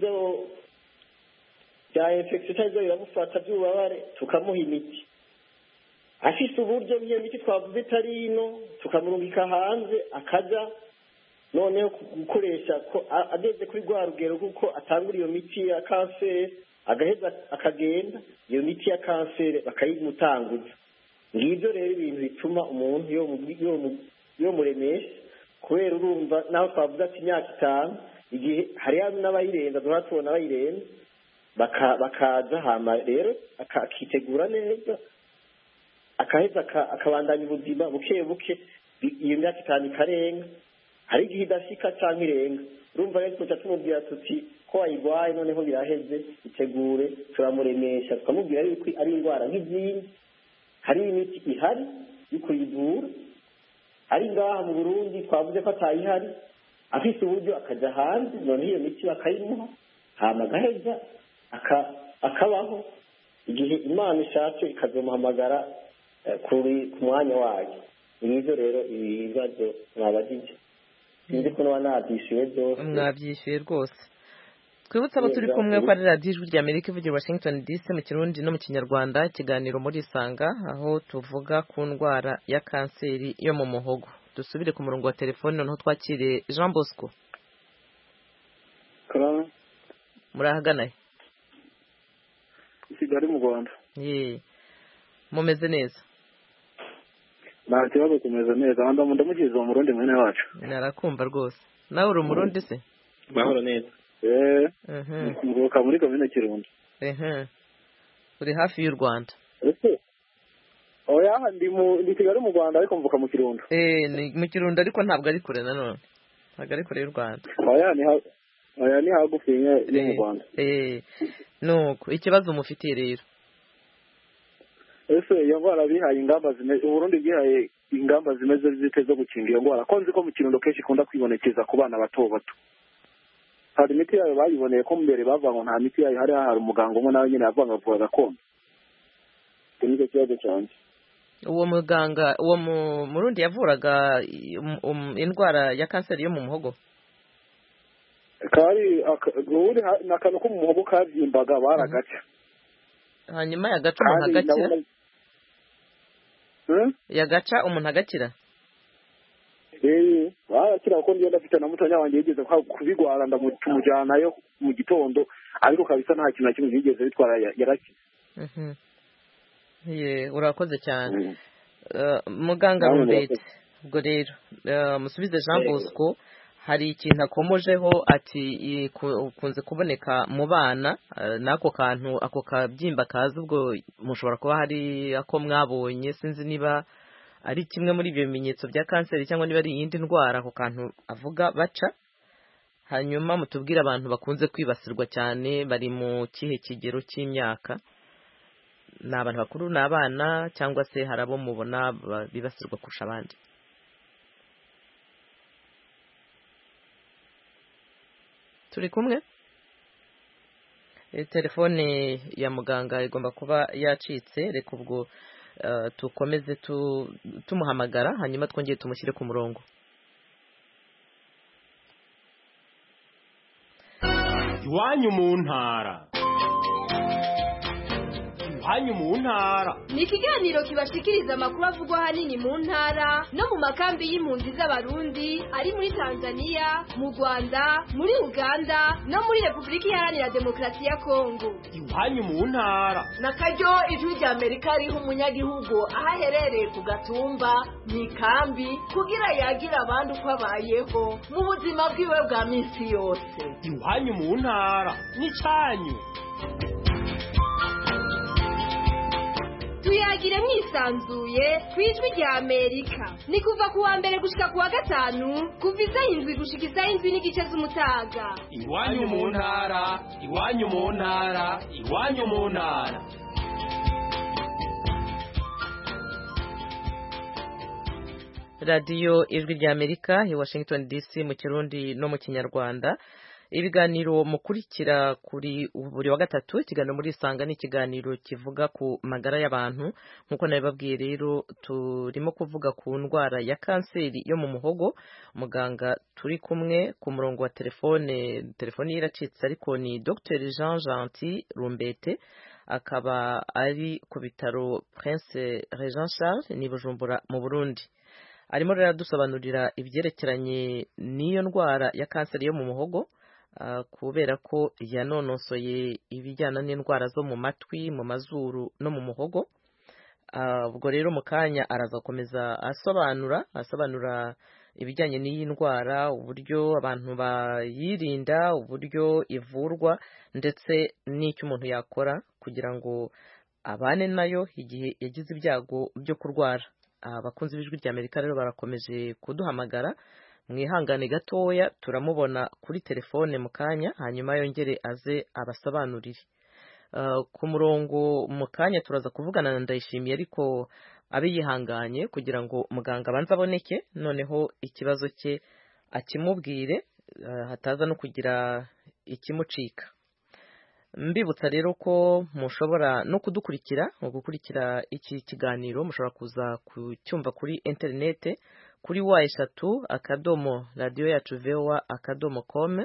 bya infection cyangwa biramufata by'ububabare tukamuha imiti afise uburyo bw'iyo miti twavuze itari ino tukamurungika hanze akajya noneho gukoresha ko ageze kuri rwa rugero kuko atangura iyo miti ya kanseri agaheza akagenda iyo miti ya kanseri bakayimutanguza ngibyo rero ibintu bituma umuntu yo muremesha kubera urumva naho twavuze ati imyaka 5 igihe hari n'abayirenza duha tubona abayirenza bakaza hama rero akitegura neza akaheza akabandanya ubuzima buke buke iyo myaka 5 ikarenga hari igihe idashika cyangwa irenga urumva rero tuca tumubwira tuti ko wayigwaye noneho biraheze itegure turamuremesha tukamubwira yuko ari indwara nk'izindi hari imiti ihari yo kuyivura ari ngaha mu Burundi twavuze ko atayihari afise uburyo akajya hanze none iyo miti bakayimuha hama agaheza akabaho igihe Imana ishatse ikazomuhamagara ku mwanya wayo nibyo rero ibibazo mwabagije sinzi ko nabyishyuye byose mwabyishyuye rwose twibutse abo turi kumwe ko ari radiyo ijwi rya Amerika ivugira Washington DC mu Kirundi no mu Kinyarwanda ikiganiro muri Isanga aho tuvuga ku ndwara ya kanseri yo mu muhogo dusubire ku murongo wa telefone noneho twakire Jean Bosco murahagana Kigali mu Rwanda mumeze neza nta kibazo kumeze neza ndamugize uwo murundi mwene wacu narakumva rwose nawe uri umurundi se mahoro neza mvuka muri komine Kirundo uri hafi y'u Rwanda oya ndi Kigali mu Rwanda ariko mvuka mu Kirundo ni mu Kirundo ariko ntabwo ari kure nanone ntabwo ari kure y'u Rwanda oya ni hagufi yo mu Rwanda nuko ikibazo mufitiye rero ese iyo ndwara bihaye ingamba zimeze Burundi bwihaye ingamba zimeze zite zo gukinga iyo ndwara ko nzi ko mu Kirundo kenshi ikunda kwibonekeza ku bana bato bato hari imiti yayo bayiboneye ko mbere bavuga ngo nta miti yayo hari umuganga umwe nawe nyine yavuga ngo avura gakondo nicyo kibazo cyane uwo muganga uwo murundi yavuraga indwara ya kanseri yo mu muhogo kari n'akantu ko mu muhogo kabyimbaga baragaca hanyuma yagaca umuntu agakira yagaca umuntu agakira barakira kuko ndiyo ndafite na mutonya wanjye yigeze kubigwara ndamujyanayo mu gitondo ariko kabisa nta kintu na kimwe yigeze bitwara yarakize urakoze cyane muganga Rubete ubwo rero musubize Jean Bosco hari ikintu akomojeho ati ukunze kuboneka mu bana n'ako kantu ako kabyimba kaza ubwo mushobora kuba hari ako mwabonye sinzi niba ari kimwe muri ibyo bimenyetso bya kanseri cyangwa niba ari iyindi ndwara ako kantu avuga baca hanyuma mutubwire abantu bakunze kwibasirwa cyane bari mu kihe kigero cy'imyaka ni abantu bakuru ni abana cyangwa se hari abo mubona bibasirwa kurusha abandi turi kumwe telefone ya muganga igomba kuba yacitse reka ubwo tukomeze tumuhamagara hanyuma twongeye tumushyire ku murongo iwanyu mu ntara iwanyu mu ntara ni ikiganiro kibashikiriza amakuru avugwa ahanini mu ntara no mu makambi y'impunzi z'abarundi ari muri Tanzania mu Rwanda muri Uganda no muri Repubulika Iharanira Demokarasi ya Kongo iwanyu mu ntara na karyo ijwi rya Amerika riha umunyagihugu aho aherereye ku gatumba mu ikambi kugira yagira abandi uko abayeho mu buzima bwiwe bwa minsi yose iwanyu mu ntara n'icyanyu tuyagire mwisa bwisanzuye ku ijwi rya Amerika. Ni kuva ku wa mbere gushika ku wa gatanu kuva isaha 7 gushika isaha 7 n'igice z'umutaga. Iwanyu mu ntara, iwanyu mu ntara, iwanyu mu ntara. radiyo ijwi rya Amerika i Washington DC mu Kirundi no mu Kinyarwanda. Ibiganiro mukurikira kuri buri wa gatatu, ikiganiro muri Isanga ni ikiganiro kivuga ku magara y'abantu. Nkuko nabibabwiye rero, turimo kuvuga ku ndwara ya kanseri yo mu muhogo. Muganga turi kumwe ku murongo wa telefone iracitse, ariko ni Dr Jean Gentil Rumbete, akaba ari ku bitaro Prince Regent Charles ni Bujumbura mu Burundi. Arimo rero dusobanurira ibyerekeranye n'iyo ndwara ya kanseri yo mu muhogo, kubera ko yanonosoye ibijyana n'indwara zo mu matwi, mu mazuru no mu muhogo. Ubwo rero mu kanya araza gukomeza asobanura ibijyanye n'iyi ndwara, uburyo abantu bayirinda, uburyo ivurwa, ndetse n'icyo umuntu yakora kugira ngo abane nayo igihe yagize ibyago byo kurwara. Abakunzi b'ijwi rya Amerika rero barakomeje kuduhamagara, mwihangane gatoya turamubona kuri telefone mu kanya, hanyuma yongere aze abasobanurire. Ku murongo mu kanya turaza kuvugana na Ndayishimiye, ariko abe yihanganye kugira ngo muganga abanze aboneke, noneho ikibazo cye akimubwire, hataza no kugira ikimucika. Mbibutsa rero ko mushobora no kudukurikira, mu gukurikira iki kiganiro mushobora kuza kucyumva kuri interinete kuri wa3 radio yacu voa.com.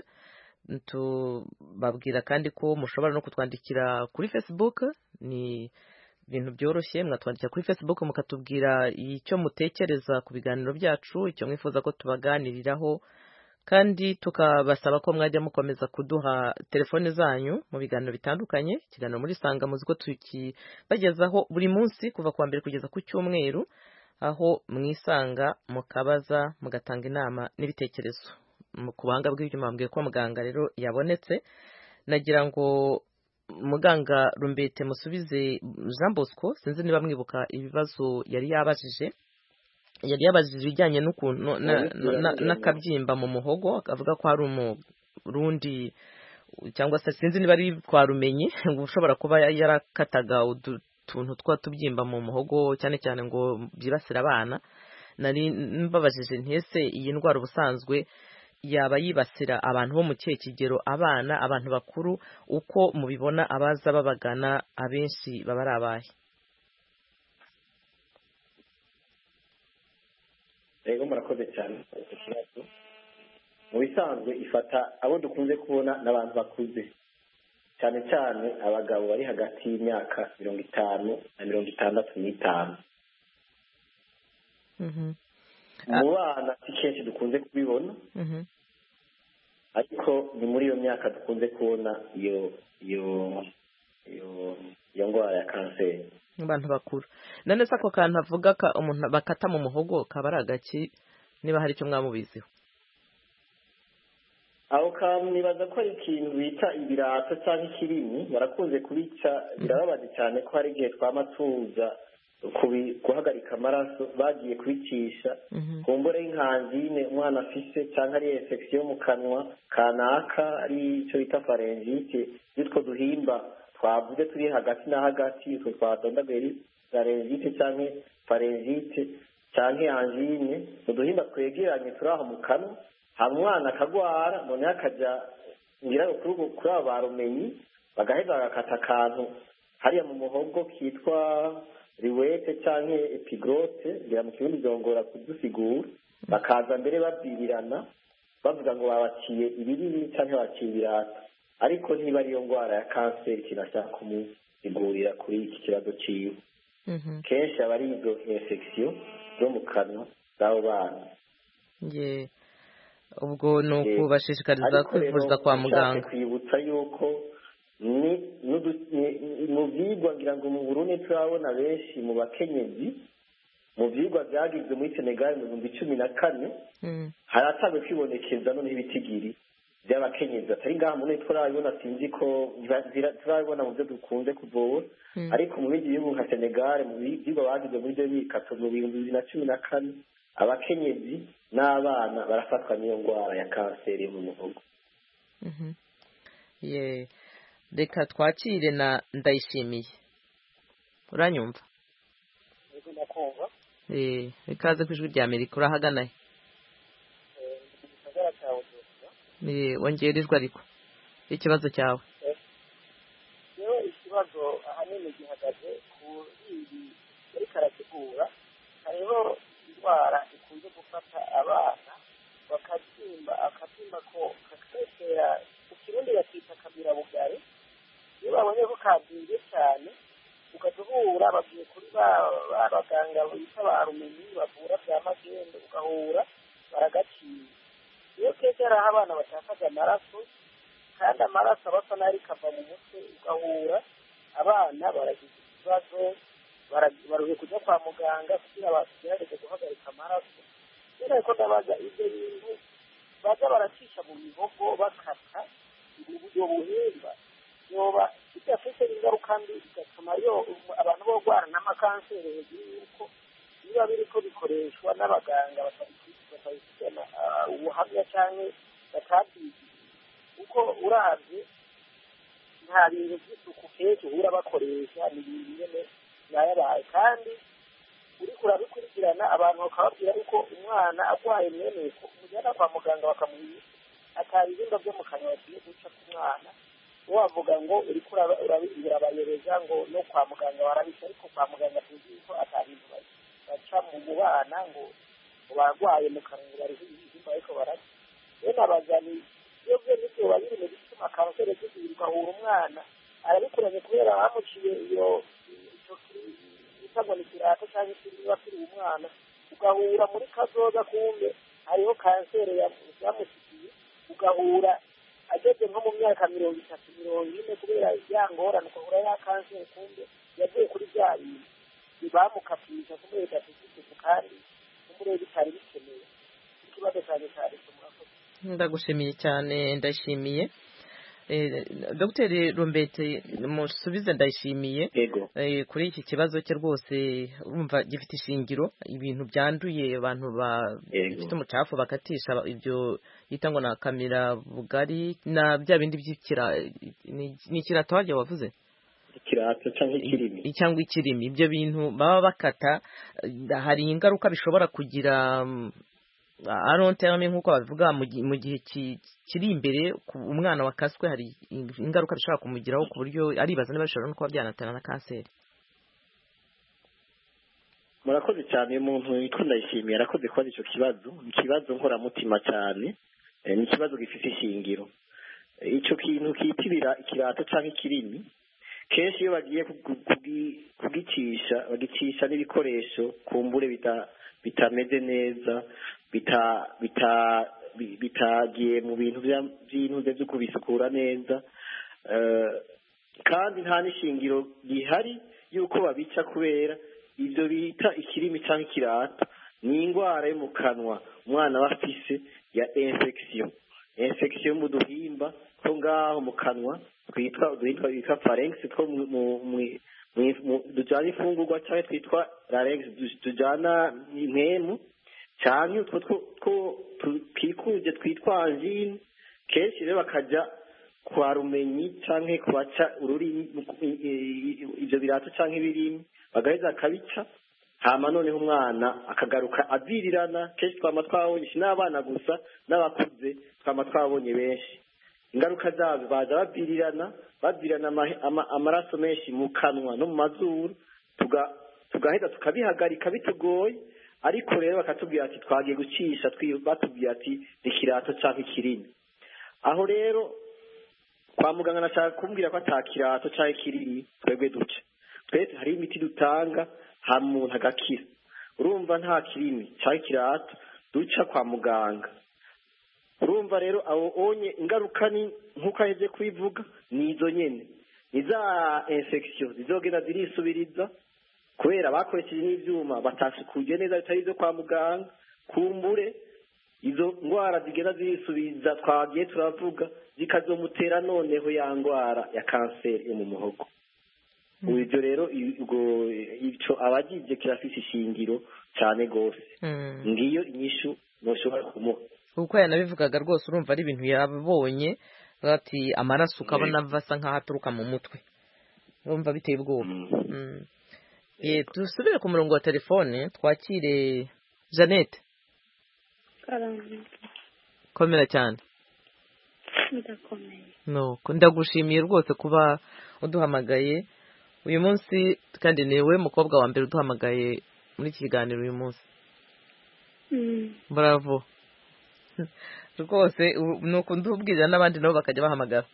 Tubabwira kandi ko mushobora no kutwandikira kuri Facebook, ni ibintu byoroshye, mwatwandikira kuri Facebook mukatubwira icyo mutekereza ku biganiro byacu, icyo mwifuza ko tubaganiriraho, kandi tukabasaba ko mwajya mukomeza kuduha telefone zanyu mu biganiro bitandukanye. Ikiganiro muri Sanga muzi ko tukibagezaho buri munsi kuva ku wa mbere kugeza ku cyumweru, aho mwisanga mukabaza mugatanga inama n'ibitekerezo. Ku buhanga bw'ibyuma mbwiye ko muganga rero yabonetse. Nagira ngo muganga Rumbete musubize Jean Bosco, sinzi niba mwibuka ibibazo yari yabajije ibijyanye n'ukuntu n'akabyimba mu muhogo, akavuga ko hari umurundi cyangwa se sinzi niba ari twarumenye ushobora kuba yarakataga utuntu twatubyimba mu muhogo, cyane cyane ngo byibasira abana. Nari mbabajije ntese iyi ndwara ubusanzwe yaba yibasira abantu bo mu kihe kigero, abana, abantu bakuru, uko mubibona abaza babagana abenshi baba ari abahe? Rego murakoze cyane. Mu bisanzwe ifata abo dukunze kubona n'abantu bakuze, cyane cyane abagabo bari hagati y'imyaka 50 na 65. Mu bana si kenshi dukunze kubibona, ariko ni muri iyo myaka dukunze kubona iyo ndwara ya kanseri. Abantu bakuru. None se ako kantu avuga ka umuntu bakata mu muhogo kaba ari agaki, niba hari icyo mwamubiziho? Aho kantu nibaza ko ari ikintu bita ibirato cyangwa ikirimi, barakunze kubica. Birababaje cyane ko hari igihe twamatuza guhagarika amaraso bagiye kubicisha kumbure y'inkanzine umwana afise, cyangwa ari infection mu kanwa kanaka, ari icyo bita pharyngite, bitwo duhimba twavuze turi hagati na hagati, utwo twadondaguye pharyngite cyangwa pharyngite cyangwa angine, uduhimba twegeranye turi aho mu kanwa, hanyuma umwana akagwara, none akajya ngira kuri abo barumenyi bagaheza bagakata akantu hariya mu muhogo kitwa riwete cyangwa epigrote, ngira mu kirundi byongora kudusigura, bakaza mbere babyirirana bavuga ngo babaciye ibirimi cyangwa baciye ibirata, ariko niba ariyo ndwara ya kanseri kinashaka kumusigurira kuri iki kibazo ciwe. Kenshi aba ari izo infection zo mu kanwa z'abo bana. Ubwo ni ukubashishikariza kwivuriza kwa muganga. Kwibutsa yuko mu byigwa ngira ngo mu Burundi turabona benshi mu bakenyezi, mu byigwa byagizwe muri Senegal mu 2014 haratanzwe kwibonekeza none ibitigiri by'abakenyezi atari ngaha muri turabibona sinzi ko turabibona mu byo dukunze kuvura ariko mu bindi bihugu nka Senegal mu byigwa bagize muri byo bikato mu 2014 abakenyezi n'abana barafatwa n'iyo ndwara ya kanseri mu muhogo. Reka twakire na Ndayishimiye. Uranyumva? Ikaze ku ijwi rya Amerika. Urahagana he? Wongerejwe ariko ikibazo cyawe. Ikibazo ahanini gihagaze ku ibi ariko arategura hariho indwara ikunze gufata abana akatimba ko kakatera ku kirundi bakita kabira bugari iyo babonye ko kabyimbye cyane ukatuhura bagiye kuri baganga bita barumenyi bavura bya magendo ugahura baragaciye iyo keke ari abana batakaza amaraso kandi amaraso abasa n'ari kava mu mutwe ugahura abana baragize ikibazo baruhe kujya kwa muganga kugira bagerageze guhagarika amaraso rero ko ndabaza ibyo bintu baza baracisha mu mihogo bakata uburyo buhimba yoba bidafite ingaruka mbi bigatuma abantu barwara n'amakanseri hejuru yuko biba biriko bikoreshwa n'abaganga batabifitana ubuhamya cyangwa batabyigiye kuko uravye nta bintu by'isuku kenshi uhura bakoresha ni ibintu nyene yayabaye kandi uriko urabikurikirana abantu bakababwira yuko umwana arwaye mwene uko umujyana kwa muganga bakamuha atabizinda byo mu kanwa bagiye guca ku mwana wavuga ngo uriko urabayereza ngo no kwa muganga barabisha ariko kwa muganga tuzi ko atabintu baca mu bana ngo barwaye mu kanwa bari ibizimba ariko baraki rero abazani iyo byo nibyo babiri mu bituma kanseri zigahura umwana arabikuranye kubera bamuciye iyo cyangwa ikirato cyangwa ikindi bakiri umwana ugahura muri kazoza kumbe hariho kanseri yamusigiye ugahura ageze nko mu myaka 30 40 kubera yangorana ukahura ya kanseri kumbe yagiye kuri bya bintu bamukapisha kumbe gatufite kandi kumbe bitari bikeneye ikibazo cyane cyane kumurakoze. Ndagushimiye cyane ndashimiye Dr. Rumbete musubize ndayishimiye kuri iki kibazo cye rwose umva gifite ishingiro ibintu byanduye abantu bafite umucafu bakatisha ibyo yitangwa na kamera bugari na bya bindi by'ikira ni ikirato waje wavuze ikirato cyangwa ikirimi ibyo bintu baba bakata hari ingaruka bishobora kugira aronterame nk'uko bavuga mu gihe kiri imbere umwana wakaswe hari ingaruka bishobora kumugiraho ku buryo aribaza niba bishobora no kuba byanatera na kanseri. Murakoze cyane umuntu witwa Ndayishimiye arakoze kubaza icyo kibazo ikibazo nkoramutima cyane ni ikibazo gifite ishingiro icyo kintu kitibira ikirato cyangwa ikirimi kenshi iyo bagiye bagicisha n'ibikoresho kumbure bitameze neza bitagiye mu bintu by'intuze byo kubisukura neza kandi nta n'ishingiro gihari yuko babica kubera ibyo bita ikirimi cyangwa ikirato ni indwara yo mu kanwa umwana aba afise ya infection mu duhimba two ngaho mu kanwa twitwa pharynx two tujyana imfungurwa cyangwa twitwa larynx tujyana impemu cyane utwo twikuje twitwa angine kenshi rero bakajya kwa rumenyi cyangwa kubaca ururimi ibyo birato cyangwa ibirimi bagaheza akabica hama noneho umwana akagaruka avirirana kenshi twama twabonye si n'abana gusa n'abakuze twama twabonye benshi ingaruka zazo baza bavirirana amaraso menshi mu kanwa no mu mazuru tugaheza tukabihagarika bitugoye ariko rero bakatubwira ati twagiye gucisha batubwira ati ni ikirato cyangwa ikirimi aho rero kwa muganga nashaka kumbwira ko atakirato cyangwa ikirimi twebwe duce twese hari imiti dutanga hama umuntu agakira urumva nta kirimi cyangwa ikirato duca kwa muganga urumva rero abo onye ingaruka ni nk'uko aheze kubivuga ni izo nyene ni za infection zizogenda zirisubiriza kubera bakoresheje n'ivyuma batasukuye neza bitari byo kwa muganga kumbure izo ndwara zigenda zisubiza twagiye turavuga zikazomutera noneho ya ndwara ya kanseri yo mu muhogo. Ibyo rero icyo abagije kirafise ishingiro cyane rwose. Ngiyo inyishu ntushobora kumuha kuko yanabivugaga rwose urumva ari ibintu yabonye bati amaraso ukabona asa nk'aho aturuka mu mutwe urumva biteye ubwoba. Dusubire ku murongo wa telefone twakire Jeannette. Komera cyane. Ndagushimiye rwose kuba uduhamagaye uyu munsi kandi niwe mukobwa wa mbere uduhamagaye muri iki kiganiro uyu munsi. Bravo rwose nuko ndubwira n'abandi nabo bakajya bahamagara.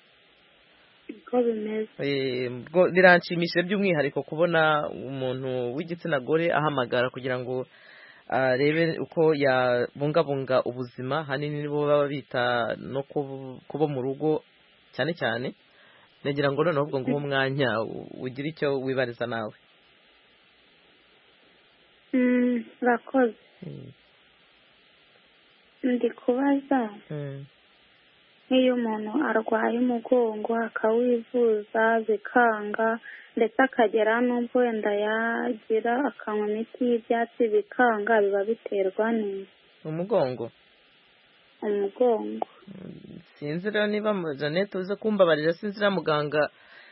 Biranshimishije by'umwihariko kubona umuntu w'igitsina gore ahamagara kugira ngo arebe uko yabungabunga ubuzima, hanini nibo baba bita no kuba mu rugo cyane cyane. Nagira ngo noneho ubwo nguwo umwanya ugira icyo wibariza nawe. Urakoze. Ndi kubaza nk'iyo umuntu arwaye umugongo akawivuza bikanga ndetse akagera n'ubwo wenda yagira akanywa imiti y'ibyatsi bikanga, biba biterwa n'iki? Umugongo sinzi rero niba Jeannette uze kumbabarira, sinzi na muganga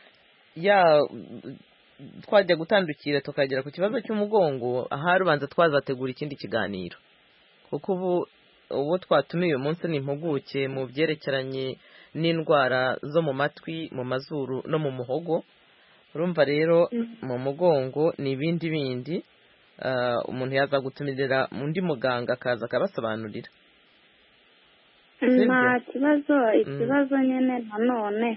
twajya gutandukira tukagera ku kibazo cy'umugongo, aha rubanza twazategura ikindi kiganiro kuko ubu twatumiye uyu munsi ni impuguke mu byerekeranye n'indwara zo mu matwi, mu mazuru no mu muhogo. Urumva rero mu mugongo ni ibindi bindi umuntu yaza gutumirira undi muganga akaza akabasobanurira. Nta kibazo, ikibazo nyine nanone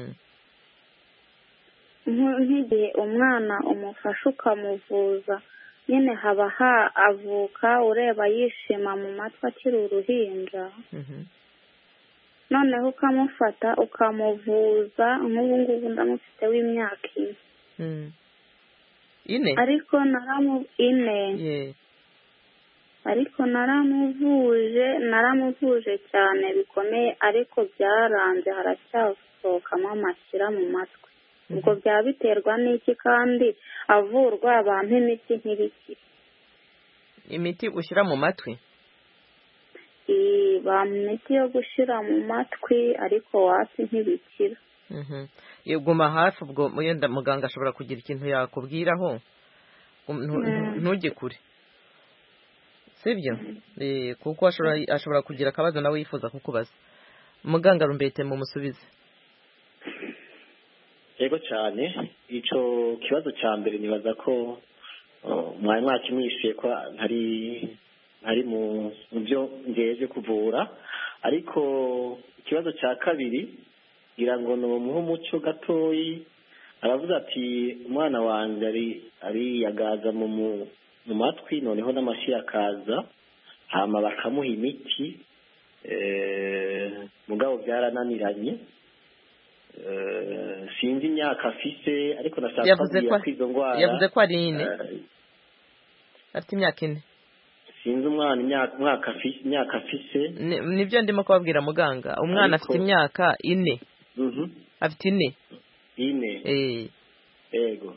nk'igihe umwana umufasha ukamuvuza nyine haba avuka ureba yishima mu matwi akiri uruhinja, noneho ukamufata ukamuvuza nk'ubu ngubu ndamufite w'imyaka 4 ariko naramuvuje cyane bikomeye, ariko byaranze haracyasohokamo amashyira mu matwi. Ubwo byaba biterwa n'iki kandi avurwa abantu imiti nk'ibiki? Imiti ushyira mu matwi? Bampa imiti yo gushyira mu matwi ariko wasi ntibikira. Yeguma hafi ubwo yenda muganga ashobora kugira ikintu yakubwiraho, ntujye kure, sibyo? Kuko ashobora kugira akabazo nawe yifuza kukubaza. Muganga Rumbete mumusubize. Yego cyane, icyo kibazo cya mbere nibaza ko mwari mwakimwishuye ko ntari mu byo ngeje kuvura, ariko ikibazo cya kabiri ngira ngo nomuhe umuco gatoyi. Aravuga ati umwana wanjye ariyagaza mu matwi, noneho n'amashyira akaza, hama bakamuha imiti mugabo byarananiranye. Sinzi imyaka afise ariko nashaka kubwira ko izo ndwara yavuze ko ari 4 afite imyaka 4. Sinzi umwana imyaka afise nibyo ndimo kubabwira muganga. Umwana afite imyaka 4. Afite 4. Yego.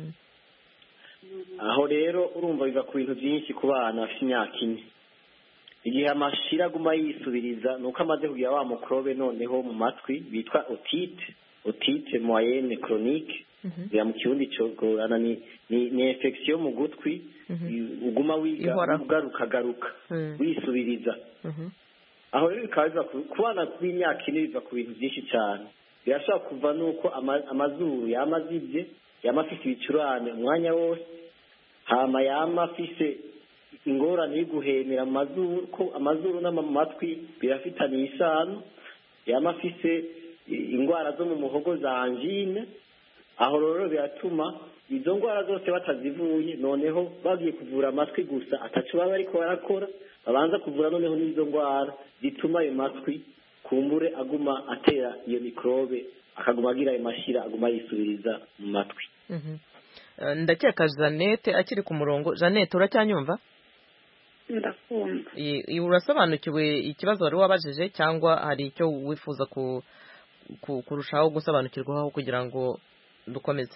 Aho rero urumva biva ku bintu byinshi ku bana bafite imyaka 4. Igihe amashira aguma yisubiriza nuko amaze kugira wa mukrobe noneho mu matwi bitwa otite moyenne chronique, ya mu kirundi cyogorana ni infection mu gutwi, uguma ugaruka wisubiriza. Aho rero bikaza ku bana b'imyaka 4 biva ku bintu byinshi cyane. Birashobora kuva nuko amazuru yamazibye, yamafise ibicurane umwanya wose, hama yamafise ingorane y'iguhemera amazuru, ko amazuru n'amatwi birafitanye isano, yamafise indwara zo mu muhogo za angine. Aho rero biratuma izo ndwara zose batazivuye, noneho bagiye kuvura amatwi gusa atacu baba ariko barakora, babanza kuvura noneho n'izo ndwara zituma ayo matwi kumbure aguma atera iyo mikrobe, akaguma agira ayo mashyira aguma yisubiriza mu matwi. Ndakeka Jeannette akiri ku murongo. Jeannette uracyanyumva? ndakumva. Urasobanukiwe ikibazo wari wabajije cyangwa hari icyo wifuza kurushaho gusobanukirwaho kugira ngo dukomeze?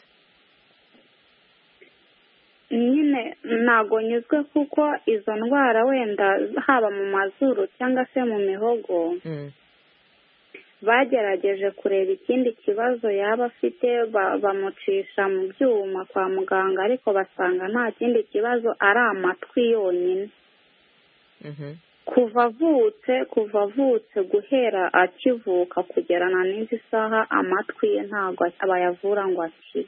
Nyine ntago nyuzwe kuko izo ndwara wenda haba mu mazuru cyangwa se mu mihogo bagerageje kureba ikindi kibazo yaba afite bamucisha mu byuma kwa muganga ariko basanga nta kindi kibazo ari amatwi yonyine. kuva avutse guhera akivuka kugerana n'izi saha amatwi ye ntabwo abayavura ngo akire.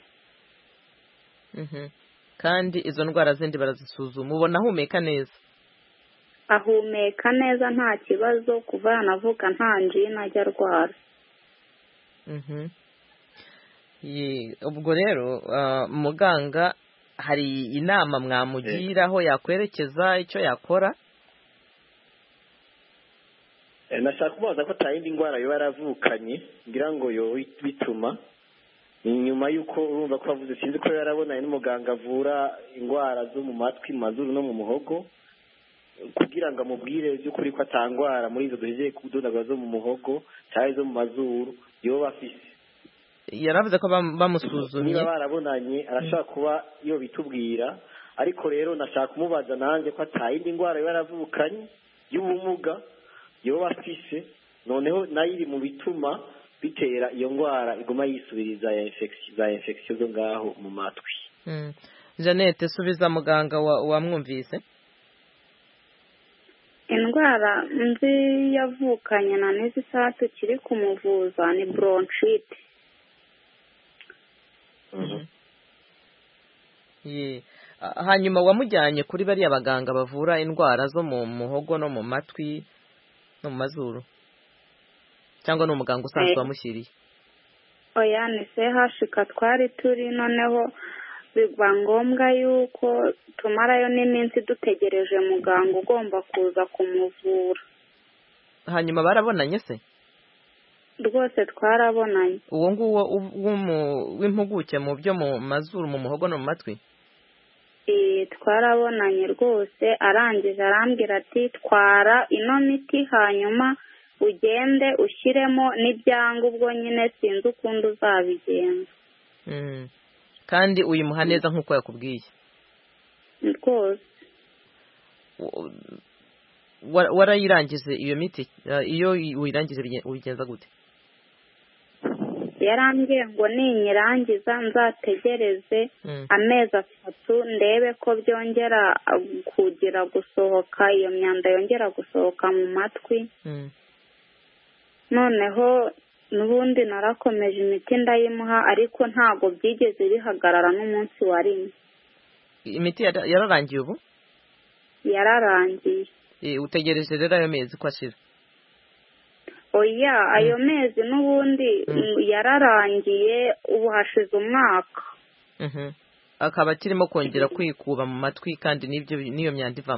kandi izo ndwara zindi barazisuzuma ubona ahumeka neza? Ahumeka neza nta kibazo, kuva yanavuka nta njina ajya arwara. ubwo rero muganga hari inama mwamugiraho yakwerekeza icyo yakora? nashaka kumubaza ko atayindi ndwara yoba yaravukanye ngira ngo yo bituma nyuma y'uko urumva ko avuze sinzi ko yarabonanye n'umuganga avura indwara zo mu matwi, mu mazuru no mu muhogo, kugira ngo amubwire by'ukuri ko atangwara muri izo duhegeye kudonagura zo mu muhogo cyangwa zo mu mazuru yoba afise. Yaravuze ko bamusuzumye niba barabonanye arashaka kuba iyo bitubwira, ariko rero nashaka kumubaza nanjye ko atayindi ndwara yoba yaravukanye y'ubumuga yoba afise, noneho nayo iri mu bituma bitera iyo ndwara iguma yisubiriza za infection zo ngaho mu matwi. Jeannette, subiza muganga wamwumvise. Indwara nzi yavukanye na n'izi saha tukiri kumuvuza ni bronchite. hanyuma wamujyanye kuri bariya baganga bavura indwara zo mu muhogo no mu matwi no mu mazuru, cyangwa ni umuganga usanzwe wamushyiriye? Oya, ni sehashika twari turi, noneho biba ngombwa yuko tumarayo n'iminsi dutegereje muganga ugomba kuza kumuvura. Hanyuma barabonanye se? Rwose twarabonanye. Uwo nguwo w'impuguke mu byo mu mazuru, mu muhogo no mu matwi? Twarabonanye rwose, arangije arambwira ati twara ino miti hanyuma ugende ushyiremo n'ibyanga, ubwo nyine sinzi ukundi uzabigenza. kandi uyimuha neza nk'uko yakubwiye? Rwose. warayirangije iyo miti? iyo uyirangije ubigenza gute? yarambwiye ngo ninyirangiza nzategereze amezi 3 ndebe ko byongera kugira gusohoka, iyo myanda yongera gusohoka mu matwi. noneho n'ubundi narakomeje imiti ndayimuha, ariko ntago byigeze bihagarara n'umunsi wa rimwe. Imiti yararangiye ubu? Yararangiye. Utegereje rero ayo mezi ko ashira? Oya, ayo mezi n'ubundi yararangiye, ubu hashize umwaka. Akaba kirimo kongera kwikuba mu matwi kandi niyo myanda ivamo.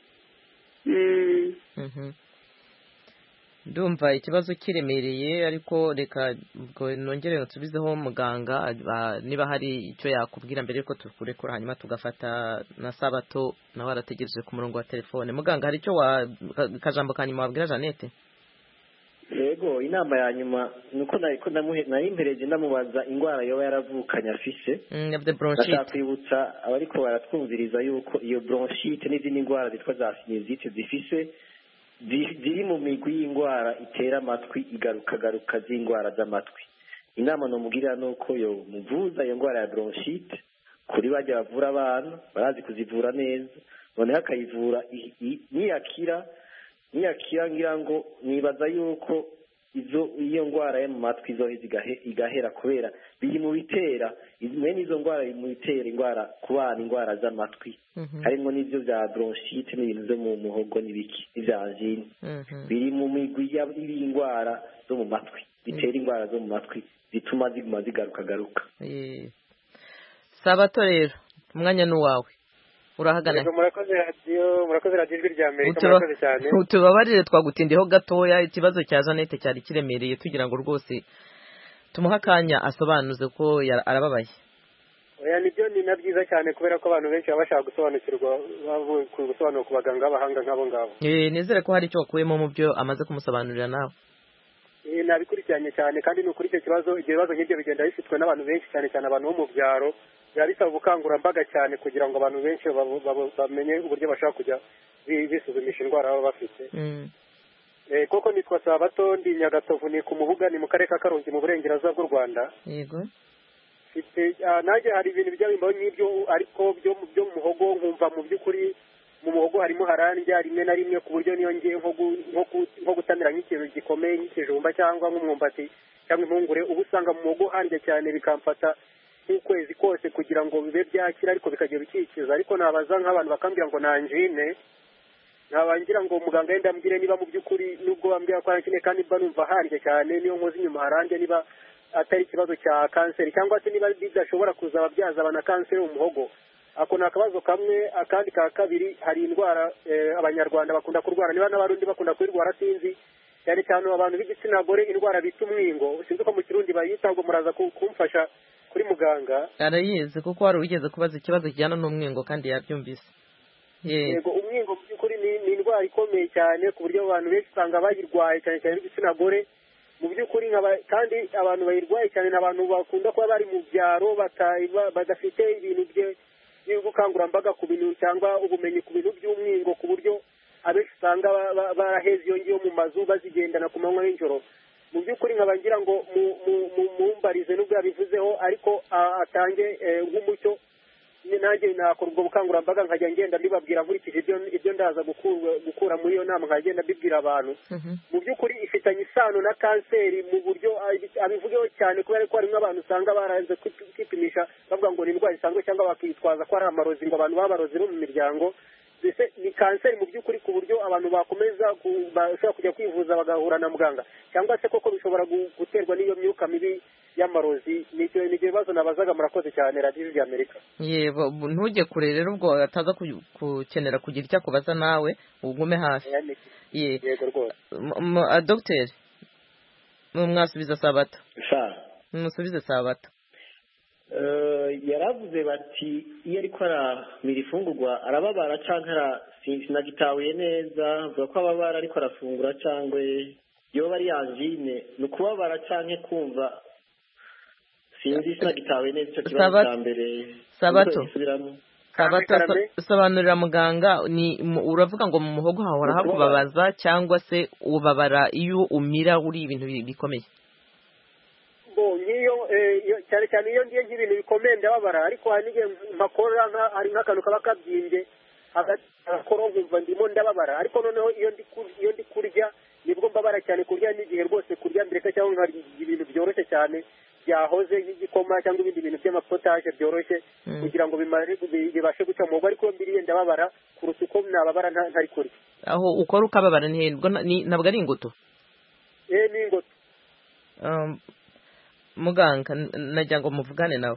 Ndumva ikibazo kiremereye, ariko reka nongere nsubizeho muganga niba hari icyo yakubwira mbere yuko tukurekura, hanyuma tugafata na Sabato nawe arategereje ku murongo wa telefone. Muganga, hari icyo kajambo ka nyuma wabwira Jeannette? Yego, inama ya nyuma nuko nari impereje ndamubaza indwara yoba yaravukanye afise. Ndashaka kwibutsa abariko baratwumviriza yuko iyo bronchite n'izindi ndwara zitwa za sinusite zifise ziri mu migwi y'indwara itera amatwi igaruka z'indwara z'amatwi. Inama nomugirira nuko yo muvuza iyo ndwara ya bronchite kuri bajya bavura abana barazi kuzivura neza, noneho akayivura niyakira ngira ngo nibaza yuko iyo ndwara yo mu matwi izoheza igahera, kubera biri mu bitera mwene izo ndwara mu bitera indwara ku bana, indwara z'amatwi harimo n'ibyo bya bronchite n'ibintu byo mu muhogo n'ibiki n'ibya angine, biri mu migwi y'indwara zo mu matwi bitera indwara zo mu matwi zituma ziguma zigaruka. Sabato rero umwanya n'uwawe, urahagana. Murakoze radiyo ijwi rya Amerika, murakoze cyane. Utubabarire twagutindiyeho gatoya, ikibazo cya Jeannette cyari kiremereye tugira ngo rwose tumuhe akanya asobanuze ko arababaye. oya nibyo ni na byiza cyane kubera ko abantu benshi baba bashaka gusobanukirwa gusobanura ku baganga b'abahanga nk'abo ngabo. Nizere ko hari icyo wakuyemo mu byo amaze kumusobanurira nawe. Nabikurikiranye cyane kandi ni ukuri icyo kibazo ibyo bibazo nk'ibyo bigenda bifitwe n'abantu benshi cyane cyane abantu bo mu byaro biba bisaba ubukangurambaga cyane kugira ngo abantu benshi bamenye uburyo bashaka kujya bisuzumisha indwara baba bafite. Koko nitwa Sabato ndi Nyagatovu ni ku Mubuga ni mu karere ka Karongi mu burengerazuba bw'u Rwanda. Yego. Nanjye hari ibintu bijya bimbaho n'ibyo ariko byo mu muhogo nkumva mu by'ukuri mu muhogo harimo harandya rimwe na rimwe ku buryo niyo ngiye nko gutamira nk'ikintu gikomeye nk'ikijumba cyangwa nk'umwumbati cyangwa impungure uba usanga mu muhogo handya cyane bikamfata nk'ukwezi kose kugira ngo bibe byakira ariko bikajya bikikiza ariko nabaza nk'abantu bakambwira ngo nanjine nabangira ngo muganga yenda ambwire niba mu by'ukuri nubwo bambwira ko nanjine kandi mba numva handya cyane niyo nkoze inyuma harandya niba atari ikibazo cya kanseri cyangwa se niba bidashobora kuzaba byazaba na kanseri mu muhogo. Ako ni akabazo kamwe. Akandi ka kabiri hari indwara abanyarwanda bakunda kurwara niba n'abarundi bakunda kuyirwara sinzi cyane cyane abantu b'igitsina gore indwara bita umwingo sinzi ko mu kirundi bayita ngo muraza kumfasha kuri muganga. Arayizi kuko wari wigeze kubaza ikibazo kijyana n'umwingo kandi yabyumvise. Yego umwingo mu by'ukuri ni indwara ikomeye cyane ku buryo abantu benshi usanga bayirwaye cyane cyane b'igitsina gore mu by'ukuri kandi abantu bayirwaye cyane n'abantu bakunda kuba bari mu byaro badafite ibintu by'ubukangurambaga ku bintu cyangwa ubumenyi ku bintu by'umwingo ku buryo abenshi usanga baraheze iyo ngiyo mu mazu bazigendana ku manywa y'ijoro. Mu by'ukuri nkabangira ngo mumbarize n'ubwo yabivuzeho ariko atange nk'umucyo nanjye nakora ubwo bukangurambaga nkajya ngenda mbibabwira nkurikije ibyo ndaza gukura muri iyo nama nkagenda mbibwira abantu. Mu by'ukuri ifitanye isano na kanseri mu buryo abivugeho cyane kubera ko harimo abantu usanga baranze kwipimisha bavuga ngo ni indwara isanzwe cyangwa bakitwaza ko ari amarozi ngo abantu babarozi bo mu miryango. Mbese ni kanseri mu by'ukuri ku buryo abantu bakomeza bashobora kujya kwivuza bagahura na muganga cyangwa se koko bishobora guterwa n'iyo myuka mibi y'amarozi. Ni ibibazo nabazaga. Murakoze cyane radiyo y'Amerika. Yego ntujye kure rero ubwo ataza gukenera kugira icyo akubaza nawe ugume hafi. Yego rwose. Dogiteri mwasubiza Sabato. Musubize Sabato. Yaravuze bati iyo ariko aramira ifungurwa arababara cyangwa sinagitahuye neza avuga ko ababara ariko arafungura cyangwa yoba ari angine ni ukubabara cyangwa kumva sinzi sinagitahuye neza icyo kibazo cya mbere. Sabato sobanurira muganga uravuga ngo mu muhogo hahora hakubabaza cyangwa se ubabara iyo umira uri ibintu bikomeye? Niyo cyane cyane iyo ngiye nk'ibintu bikomeye ndababara ariko hari n'igihe mpakora hari nk'akantu kaba kabyimbye agakoro nkumva ndimo ndababara ariko noneho iyo ndi kurya nibwo mbabara cyane kurya n'igihe rwose kurya mbere cyangwa nkari ibintu byoroshye cyane byahoze nk'igikoma cyangwa ibindi bintu by'amapotaje byoroshye kugira ngo bibashe guca mu ariko mbiriye ndababara kuruta uko nababara ntari kurya. Aho ukora ukababara ntabwo ari ingutu? Ni ingutu. Muganga najya ngo muvugane nawe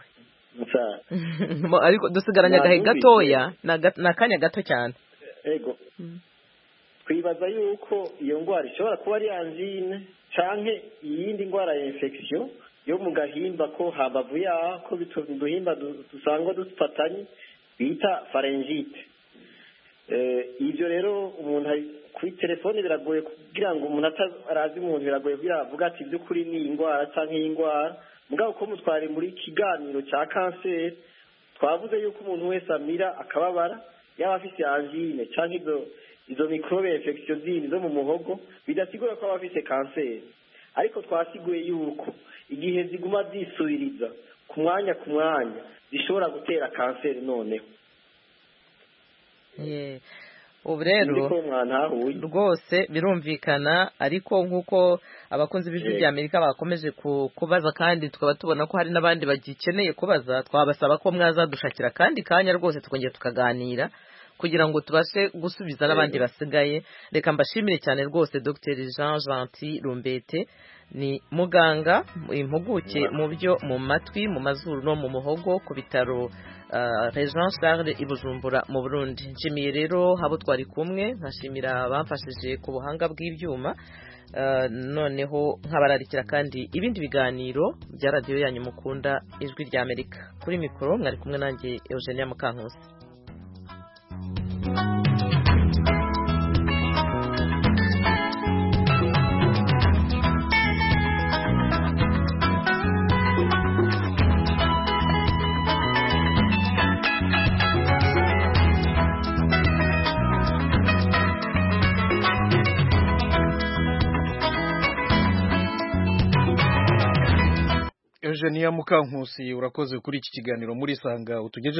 ariko dusigaranye agahe gatoya n'akanya gato cyane. Ego twibaza yuko iyo ndwara ishobora kuba ari angine cyangwa iyindi ndwara ya infection yo mu gahimba ko habavu yaho ko uduhimba dusangwa dufatanye bita pharyngite. Ibyo rero umuntu kuri telefone biragoye kugira ngo umuntu atarazi umuntu biragoye kugira avuga ati by'ukuri ni indwara cyangwa iyi ndwara mugabo ko mutware muri kiganiro cya kanseri twavuze yuko umuntu wese amira akababara yaba afite angine cyangwa izo microbe infection zindi zo mu muhogo bidasigura ko aba afite kanseri ariko twasiguye yuko igihe ziguma zisubiriza ku mwanya zishobora gutera kanseri. Noneho ubu rero rwose birumvikana ariko nk'uko abakunzi b'ijwi ry'Amerika bakomeje kubaza kandi tukaba tubona ko hari n'abandi bagikeneye kubaza twabasaba ko mwazadushakira kandi kanya rwose tukongera tukaganira kugira ngo tubashe gusubiza n'abandi basigaye. Reka mbashimire cyane rwose Dr Jean Gentil Rumbete ni muganga impuguke mu byo mu matwi mu mazuru no mu muhogo ku bitaro Regent Charles i Bujumbura mu Burundi. Nshimiye rero abo twari kumwe, nkashimira abamfashije ku buhanga bw'ibyuma, noneho nkabararikira kandi ibindi biganiro bya radiyo yanyu mukunda Ijwi rya Amerika. Kuri mikoro mwari kumwe nanjye Eugenia Mukankusi. Eugenia Mukankusi urakoze kuri iki kiganiro muri Sanga utugejeje